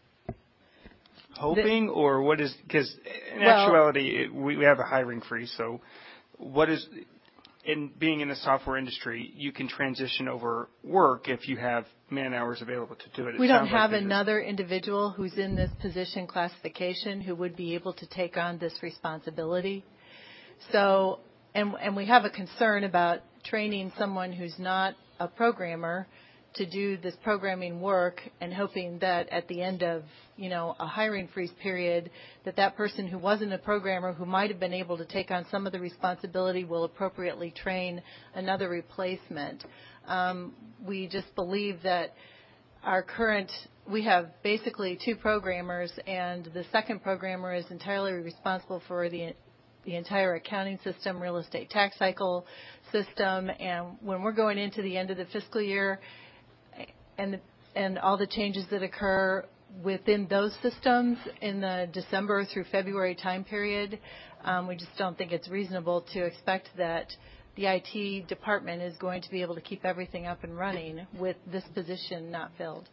Hoping, the, or what is, because in well, actuality, it, we, we have a hiring freeze, so what is, in being in the software industry, you can transition over work if you have man hours available to do it. It we don't have like another individual who's in this position classification who would be able to take on this responsibility. So, and, and we have a concern about training someone who's not a programmer to do this programming work and hoping that at the end of, you know, a hiring freeze period, that that person who wasn't a programmer who might have been able to take on some of the responsibility will appropriately train another replacement. Um, we just believe that our current, we have basically two programmers, and the second programmer is entirely responsible for the the entire accounting system, real estate tax cycle system, and when we're going into the end of the fiscal year, and the, and all the changes that occur within those systems in the December through February time period, um, we just don't think it's reasonable to expect that the I T department is going to be able to keep everything up and running with this position not filled.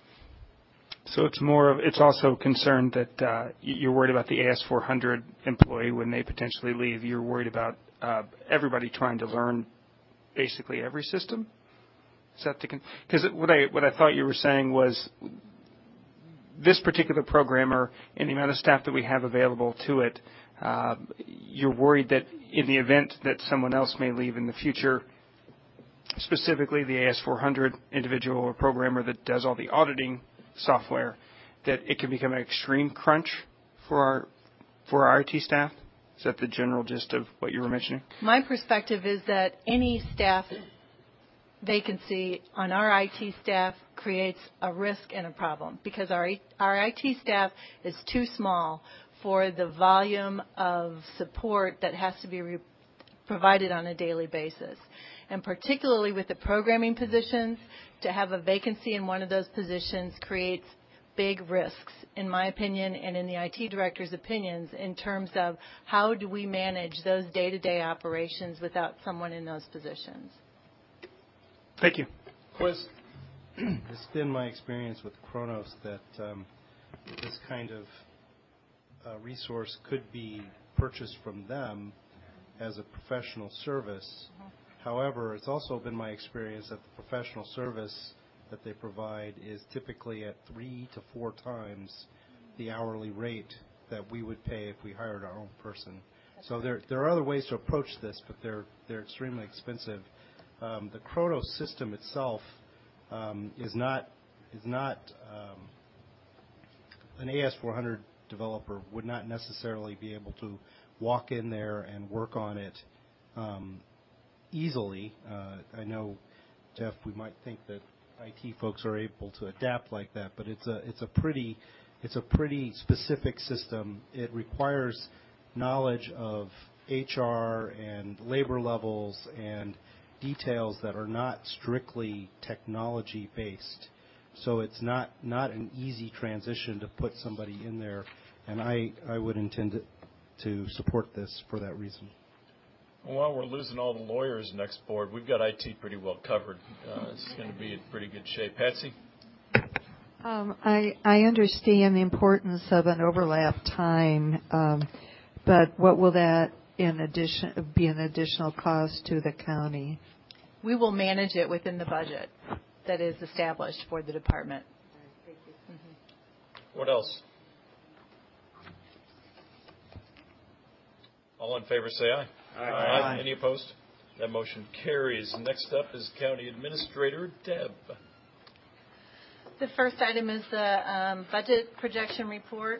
So it's more of, it's also concerned that uh, you're worried about the A S four hundred employee when they potentially leave. You're worried about uh, everybody trying to learn basically every system? Is that the, because what I what I thought you were saying was this particular programmer and the amount of staff that we have available to it, uh, you're worried that in the event that someone else may leave in the future, specifically the A S four hundred individual or programmer that does all the auditing software, that it can become an extreme crunch for our for our I T staff? Is that the general gist of what you were mentioning? My perspective is that any staff vacancy on our I T staff creates a risk and a problem because our our I T staff is too small for the volume of support that has to be re- provided on a daily basis. And particularly with the programming positions, to have a vacancy in one of those positions creates big risks, in my opinion, and in the I T director's opinions, in terms of how do we manage those day-to-day operations without someone in those positions. Thank you. Quiz. It's been my experience with Kronos that um, this kind of uh, resource could be purchased from them as a professional service. Uh-huh. However, it's also been my experience that the professional service that they provide is typically at three to four times the hourly rate that we would pay if we hired our own person. So there there are other ways to approach this, but they're they're extremely expensive. Um, the Kronos system itself um, is not is not um, an A S four hundred developer would not necessarily be able to walk in there and work on it um, easily. Uh, I know, Jeff, we might think that I T folks are able to adapt like that, but it's a it's a pretty it's a pretty specific system. It requires knowledge of H R and labor levels and details that are not strictly technology based. So it's not not an easy transition to put somebody in there, and I I would intend to, to support this for that reason. Well, we're losing all the lawyers next board. We've got I T pretty well covered. Uh, it's going to be in pretty good shape. Patsy? Um, I, I understand the importance of an overlap time, um, but what will that in addition be an additional cost to the county? we will manage it within the budget that is established for the department. What else? All in favor say aye. Aye. Aye. Any opposed? That motion carries. Next up is County Administrator Deb. The first item is the um, budget projection report.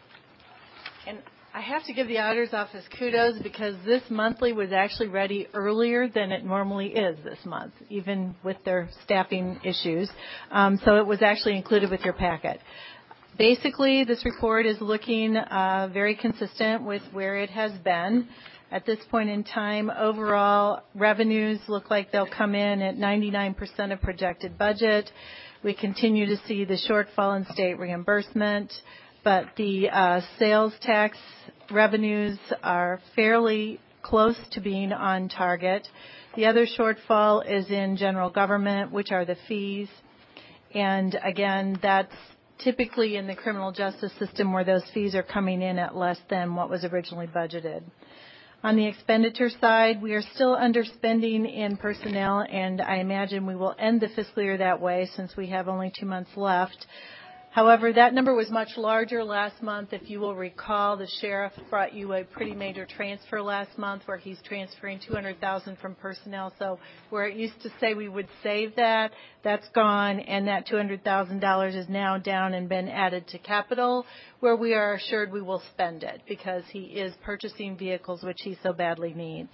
And I have to give the auditor's office kudos because this monthly was actually ready earlier than it normally is this month, even with their staffing issues. Um, so it was actually included with your packet. Basically, this report is looking uh, very consistent with where it has been. At this point in time, overall revenues look like they'll come in at ninety-nine percent of projected budget. We continue to see the shortfall in state reimbursement, but the uh, sales tax revenues are fairly close to being on target. The other shortfall is in general government, which are the fees. And again, that's typically in the criminal justice system where those fees are coming in at less than what was originally budgeted. On the expenditure side, we are still underspending in personnel, and I imagine we will end the fiscal year that way since we have only two months left. However, that number was much larger last month. If you will recall, the sheriff brought you a pretty major transfer last month where he's transferring two hundred thousand dollars from personnel. So where it used to say we would save that, that's gone, and that two hundred thousand dollars is now down and been added to capital, where we are assured we will spend it because he is purchasing vehicles which he so badly needs.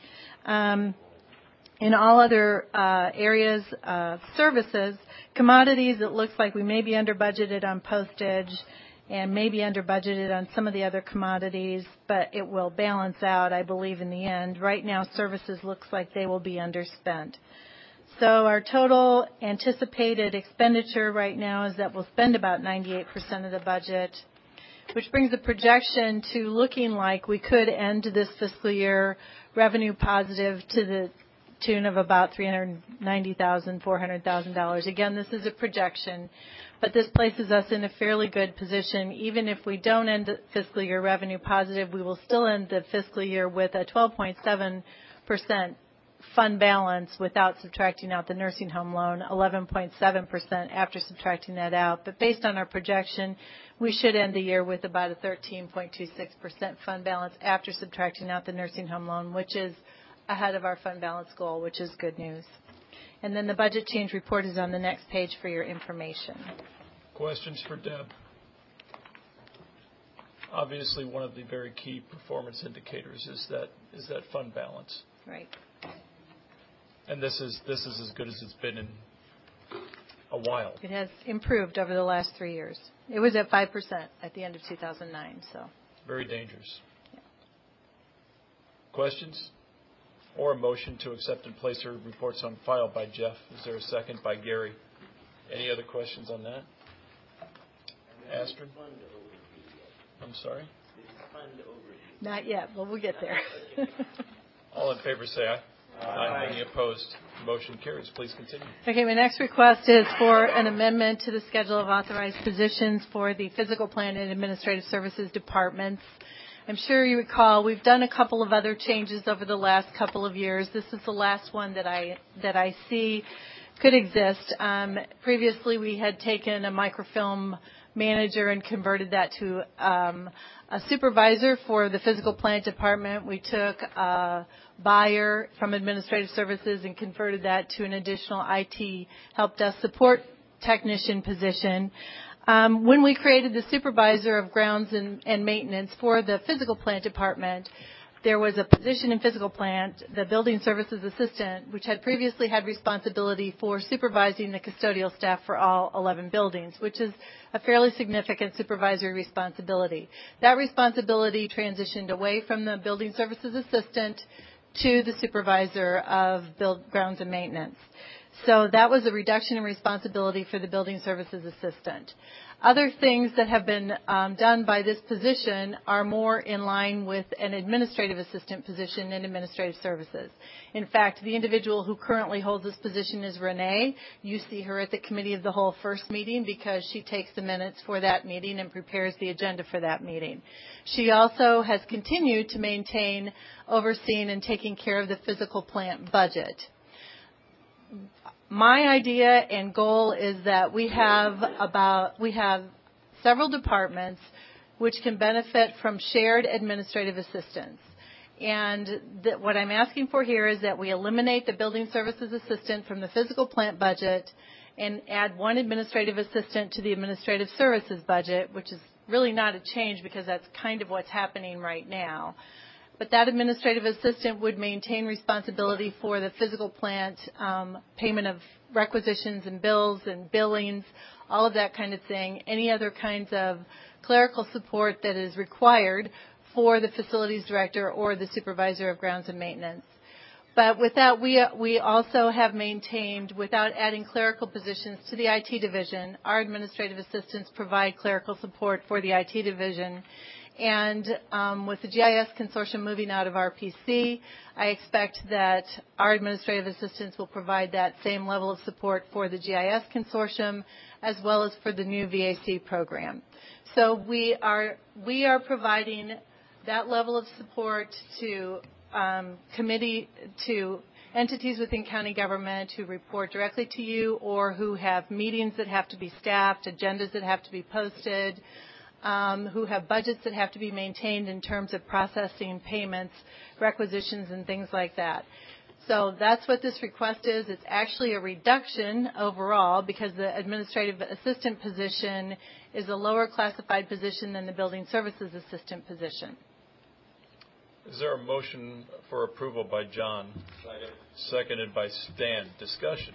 Um, In all other uh, areas of services, commodities, it looks like we may be under budgeted on postage and maybe under budgeted on some of the other commodities, but it will balance out, I believe, in the end. Right now, services looks like they will be underspent. So our total anticipated expenditure right now is that we'll spend about ninety-eight percent of the budget, which brings the projection to looking like we could end this fiscal year revenue positive to the tune of about three hundred ninety thousand dollars, four hundred thousand dollars. Again, this is a projection, but this places us in a fairly good position. Even if we don't end the fiscal year revenue positive, we will still end the fiscal year with a twelve point seven percent fund balance without subtracting out the nursing home loan, eleven point seven percent after subtracting that out. But based on our projection, we should end the year with about a thirteen point two six percent fund balance after subtracting out the nursing home loan, which is ahead of our fund balance goal, which is good news. And then the budget change report is on the next page for your information. Questions for Deb? Obviously, one of the very key performance indicators is that is that fund balance. Right. And this is this is as good as it's been in a while. It has improved over the last three years. It was at five percent at the end of two thousand nine. So. Very dangerous. Yeah. Questions? Or a motion to accept and place her reports on file by Jeff. Is there a second by Gary? Any other questions on that? Astrid? I'm sorry? Not yet, but we'll get there. All in favor say aye. Aye. Any opposed? Motion carries. Please continue. Okay, my next request is for an amendment to the schedule of authorized positions for the physical plant and administrative services departments. I'm sure you recall we've done a couple of other changes over the last couple of years. This is the last one that I that I see could exist. Um, previously, we had taken a microfilm manager and converted that to um, a supervisor for the physical plant department. We took a buyer from administrative services and converted that to an additional I T help desk support technician position. Um, when we created the supervisor of grounds and, and maintenance for the physical plant department, there was a position in physical plant, the building services assistant, which had previously had responsibility for supervising the custodial staff for all eleven buildings, which is a fairly significant supervisory responsibility. That responsibility transitioned away from the building services assistant to the supervisor of build, grounds and maintenance. So that was a reduction in responsibility for the building services assistant. Other things that have been um, done by this position are more in line with an administrative assistant position in administrative services. In fact, the individual who currently holds this position is Renee. You see her at the committee of the whole first meeting because she takes the minutes for that meeting and prepares the agenda for that meeting. She also has continued to maintain overseeing and taking care of the physical plant budget. my idea and goal is that we have about we have several departments which can benefit from shared administrative assistance. And that what I'm asking for here is that we eliminate the building services assistant from the physical plant budget and add one administrative assistant to the administrative services budget, which is really not a change because that's kind of what's happening right now. But that administrative assistant would maintain responsibility for the physical plant um, payment of requisitions and bills and billings, all of that kind of thing, any other kinds of clerical support that is required for the facilities director or the supervisor of grounds and maintenance. But with that, we, we also have maintained, without adding clerical positions to the I T division, our administrative assistants provide clerical support for the I T division. And um, with the G I S consortium moving out of R P C, I expect that our administrative assistants will provide that same level of support for the G I S consortium as well as for the new V A C program. So we are, we are providing that level of support to um, committee, to entities within county government who report directly to you or who have meetings that have to be staffed, agendas that have to be posted, um, who have budgets that have to be maintained in terms of processing payments, requisitions, and things like that. So that's what this request is. It's actually a reduction overall because the administrative assistant position is a lower classified position than the building services assistant position. Is there a motion for approval by John? Second. Seconded by Stan. Discussion.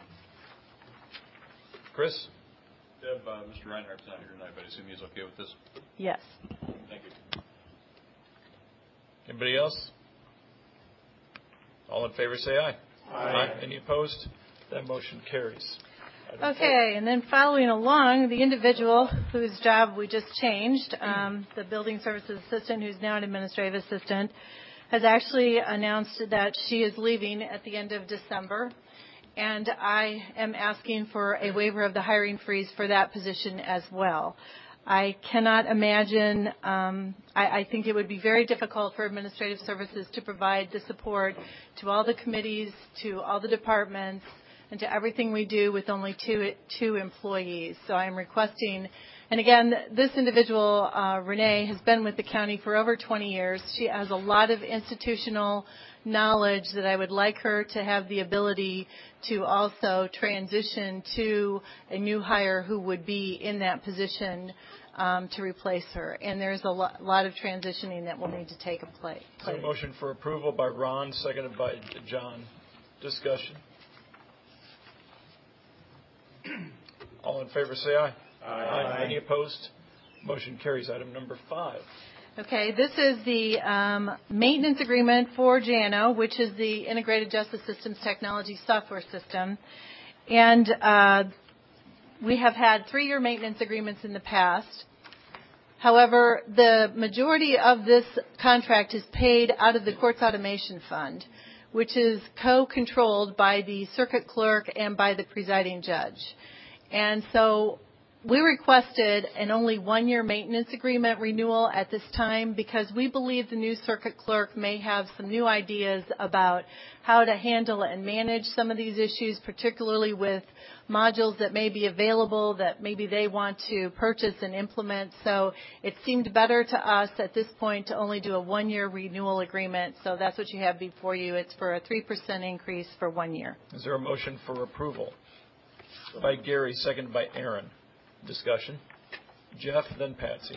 Chris? Deb, uh, Mister Reinhardt's not here tonight, but I assume he's okay with this? Yes. Thank you. Anybody else? All in favor say aye. Aye. Aye. Any opposed? That motion carries. Item Okay, and then following along, the individual whose job we just changed, um, the building services assistant, who's now an administrative assistant, has actually announced that she is leaving at the end of December, and I am asking for a waiver of the hiring freeze for that position as well. I cannot imagine, um, I, I think it would be very difficult for administrative services to provide the support to all the committees, to all the departments, and to everything we do with only two two employees. So I'm requesting, and again, this individual, uh, Renee, has been with the county for over twenty years. She has a lot of institutional knowledge that I would like her to have the ability to also transition to a new hire who would be in that position um, to replace her. And there's a lo- lot of transitioning that will need to take place. Is there a motion for approval by Ron, seconded by John? Discussion. All in favor say aye. Aye. Aye. Any opposed? Motion carries. Item number five. Okay, this is the um, maintenance agreement for JANO, which is the Integrated Justice Systems Technology Software System. And uh, we have had three-year maintenance agreements in the past. However, the majority of this contract is paid out of the Courts Automation Fund, which is co-controlled by the circuit clerk and by the presiding judge. And so we requested an only one-year maintenance agreement renewal at this time because we believe the new circuit clerk may have some new ideas about how to handle and manage some of these issues, particularly with modules that may be available that maybe they want to purchase and implement. So it seemed better to us at this point to only do a one-year renewal agreement. So that's what you have before you. It's for a three percent increase for one year. Is there a motion for approval? By Gary, seconded by Aaron. Discussion. Jeff, then Patsy.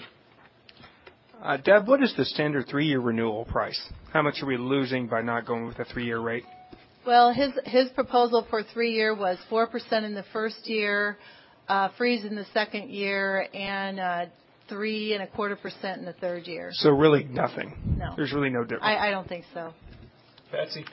Uh, Deb, what is the standard three-year renewal price? How much are we losing by not going with a three-year rate? Well, his his proposal for three-year was four percent in the first year, uh, freeze in the second year, and uh, three and a quarter percent in the third year. So really nothing. No. There's really no difference. I, I don't think so. Patsy.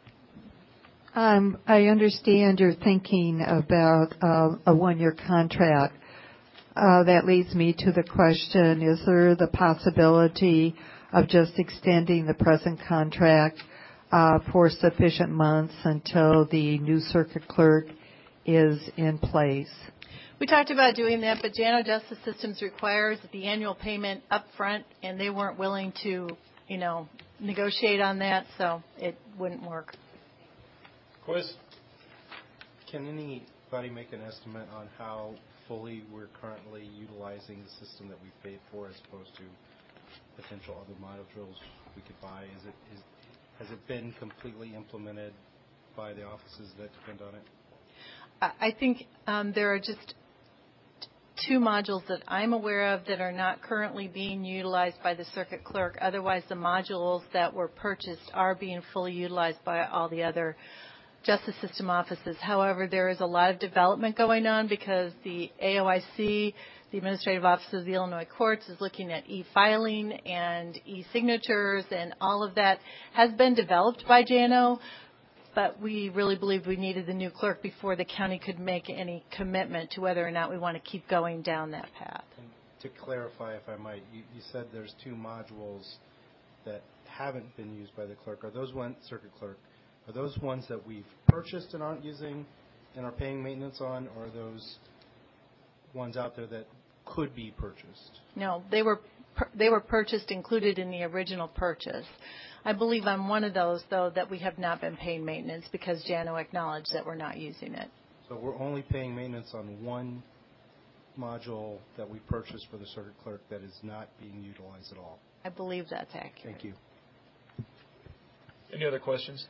Um, I understand you're thinking about uh, a one-year contract. Uh, that leads me to the question, is there the possibility of just extending the present contract uh, for sufficient months until the new circuit clerk is in place? We talked about doing that, but JANO Justice Systems requires the annual payment up front, and they weren't willing to, you know, negotiate on that, so it wouldn't work. Quiz. Can anybody make an estimate on how fully we're currently utilizing the system that we've paid for as opposed to potential other modules we could buy? Is it, is, has it been completely implemented by the offices that depend on it? I think um, there are just two modules that I'm aware of that are not currently being utilized by the circuit clerk. Otherwise, the modules that were purchased are being fully utilized by all the other justice system offices. However, there is a lot of development going on because the A O I C, the Administrative Office of the Illinois Courts, is looking at e-filing and e-signatures, and all of that has been developed by J N O. But we really believe we needed the new clerk before the county could make any commitment to whether or not we want to keep going down that path. And to clarify, if I might, you, you said there's two modules that haven't been used by the clerk. Are those one circuit clerk? Are those ones that we've purchased and aren't using and are paying maintenance on, or are those ones out there that could be purchased? No, they were they were purchased, included in the original purchase. I believe on one of those, though, that we have not been paying maintenance because J N O acknowledged that we're not using it. So we're only paying maintenance on one module that we purchased for the circuit clerk that is not being utilized at all. I believe that's accurate. Thank you. Any other questions?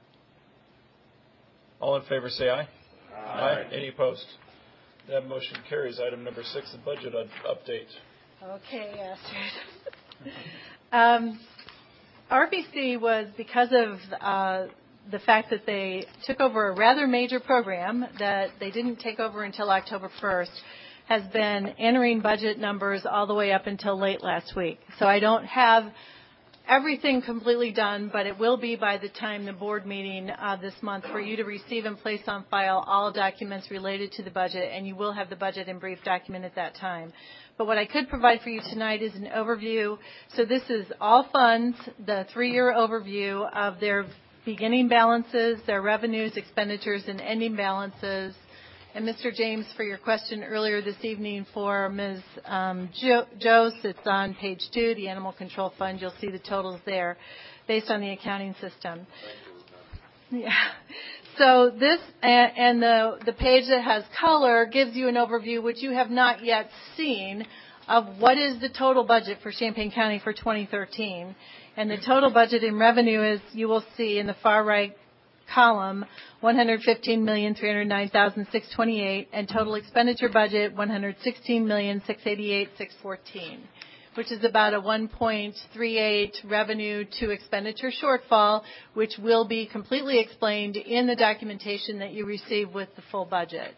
All in favor say aye. Aye. Aye. Any opposed? That motion carries. Item number six, the budget update. Okay, Astrid. um, R B C was, because of uh, the fact that they took over a rather major program that they didn't take over until October first, has been entering budget numbers all the way up until late last week. So I don't have everything completely done, but it will be by the time the board meeting uh, this month for you to receive and place on file all documents related to the budget, and you will have the budget and brief document at that time. But what I could provide for you tonight is an overview. So this is all funds, the three-year overview of their beginning balances, their revenues, expenditures, and ending balances. And Mister James, for your question earlier this evening for Miz Um, jo- Jose, it's on page two, the Animal Control Fund. You'll see the totals there based on the accounting system. Yeah. So this and, and the the page that has color gives you an overview, which you have not yet seen, of what is the total budget for Champaign County for twenty thirteen. And the total budget in revenue is, you will see in the far right column, one hundred fifteen million, three hundred nine thousand, six hundred twenty-eight, and total expenditure budget, one hundred sixteen million, six hundred eighty-eight thousand, six hundred fourteen, which is about a one point three eight revenue to expenditure shortfall, which will be completely explained in the documentation that you receive with the full budget.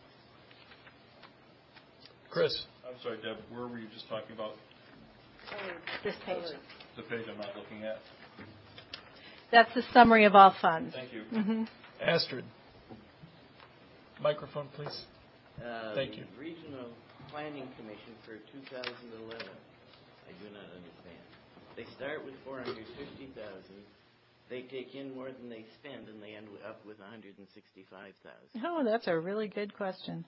Chris. I'm sorry, Deb, where were you just talking about? This page. The page I'm not looking at. That's the summary of all funds. Thank you. Mm-hmm. Astrid. Microphone, please. Uh, Thank you. The Regional Planning Commission for two thousand eleven, I do not understand. They start with four hundred fifty thousand. They take in more than they spend, and they end up with one hundred sixty-five thousand. Oh, that's a really good question.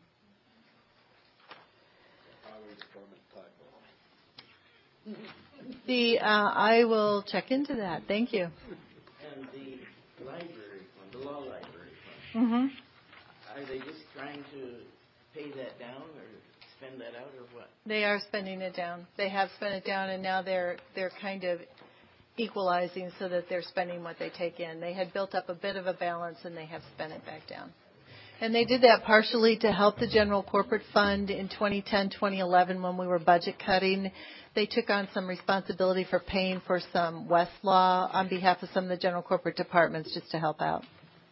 The uh, I will check into that. Thank you. And the library fund, the law library fund, Mm-hmm. are they just trying to pay that down or spend that out or what? They are spending it down. They have spent it down, and now they're they're kind of equalizing so that they're spending what they take in. They had built up a bit of a balance, and they have spent it back down. And they did that partially to help the general corporate fund in twenty ten, twenty eleven when we were budget cutting. They took on some responsibility for paying for some Westlaw on behalf of some of the general corporate departments just to help out.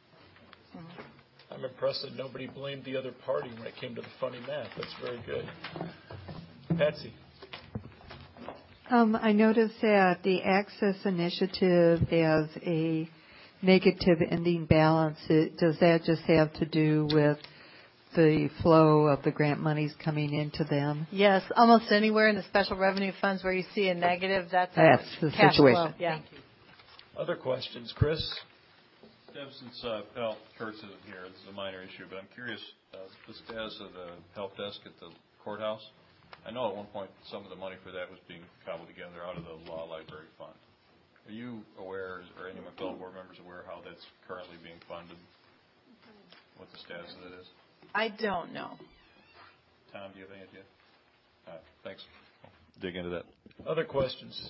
I'm impressed that nobody blamed the other party when it came to the funny math. That's very good. Patsy. Um, I noticed that the Access Initiative has a negative ending balance. It, does that just have to do with the flow of the grant monies coming into them? Yes, almost anywhere in the special revenue funds where you see a negative, that's, that's the cash situation. Flow. Yeah. Other questions, Chris? Deb, since uh, well, Kurtz isn't here, this is a minor issue, but I'm curious, uh, the status of the help desk at the courthouse. I know at one point some of the money for that was being cobbled together out of the law library fund. Are you aware, or any of my fellow board members aware how that's currently being funded? what the status of it is? I don't know. Tom, do you have any idea? All right, thanks. I'll dig into that. Other questions?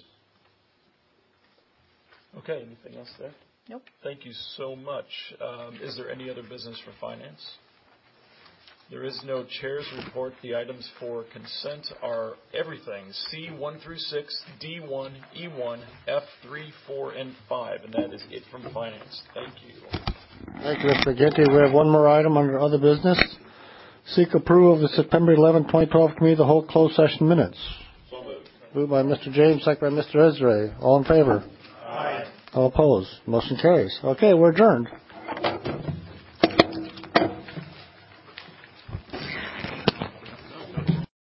Okay, anything else there? Nope. Thank you so much. Um, is there any other business for finance? There is no chair's report. The items for consent are everything, C one through six, D one, E one, F three, four, and five, and that is it from finance. Thank you. Thank you, Mister McGinty. We have one more item under other business. Seek approval of the September eleventh, twenty twelve Committee of the Whole closed session minutes. So moved. Moved by Mister James, second by Mister Ezra. All in favor? Aye. All opposed? Motion carries. Okay, we're adjourned.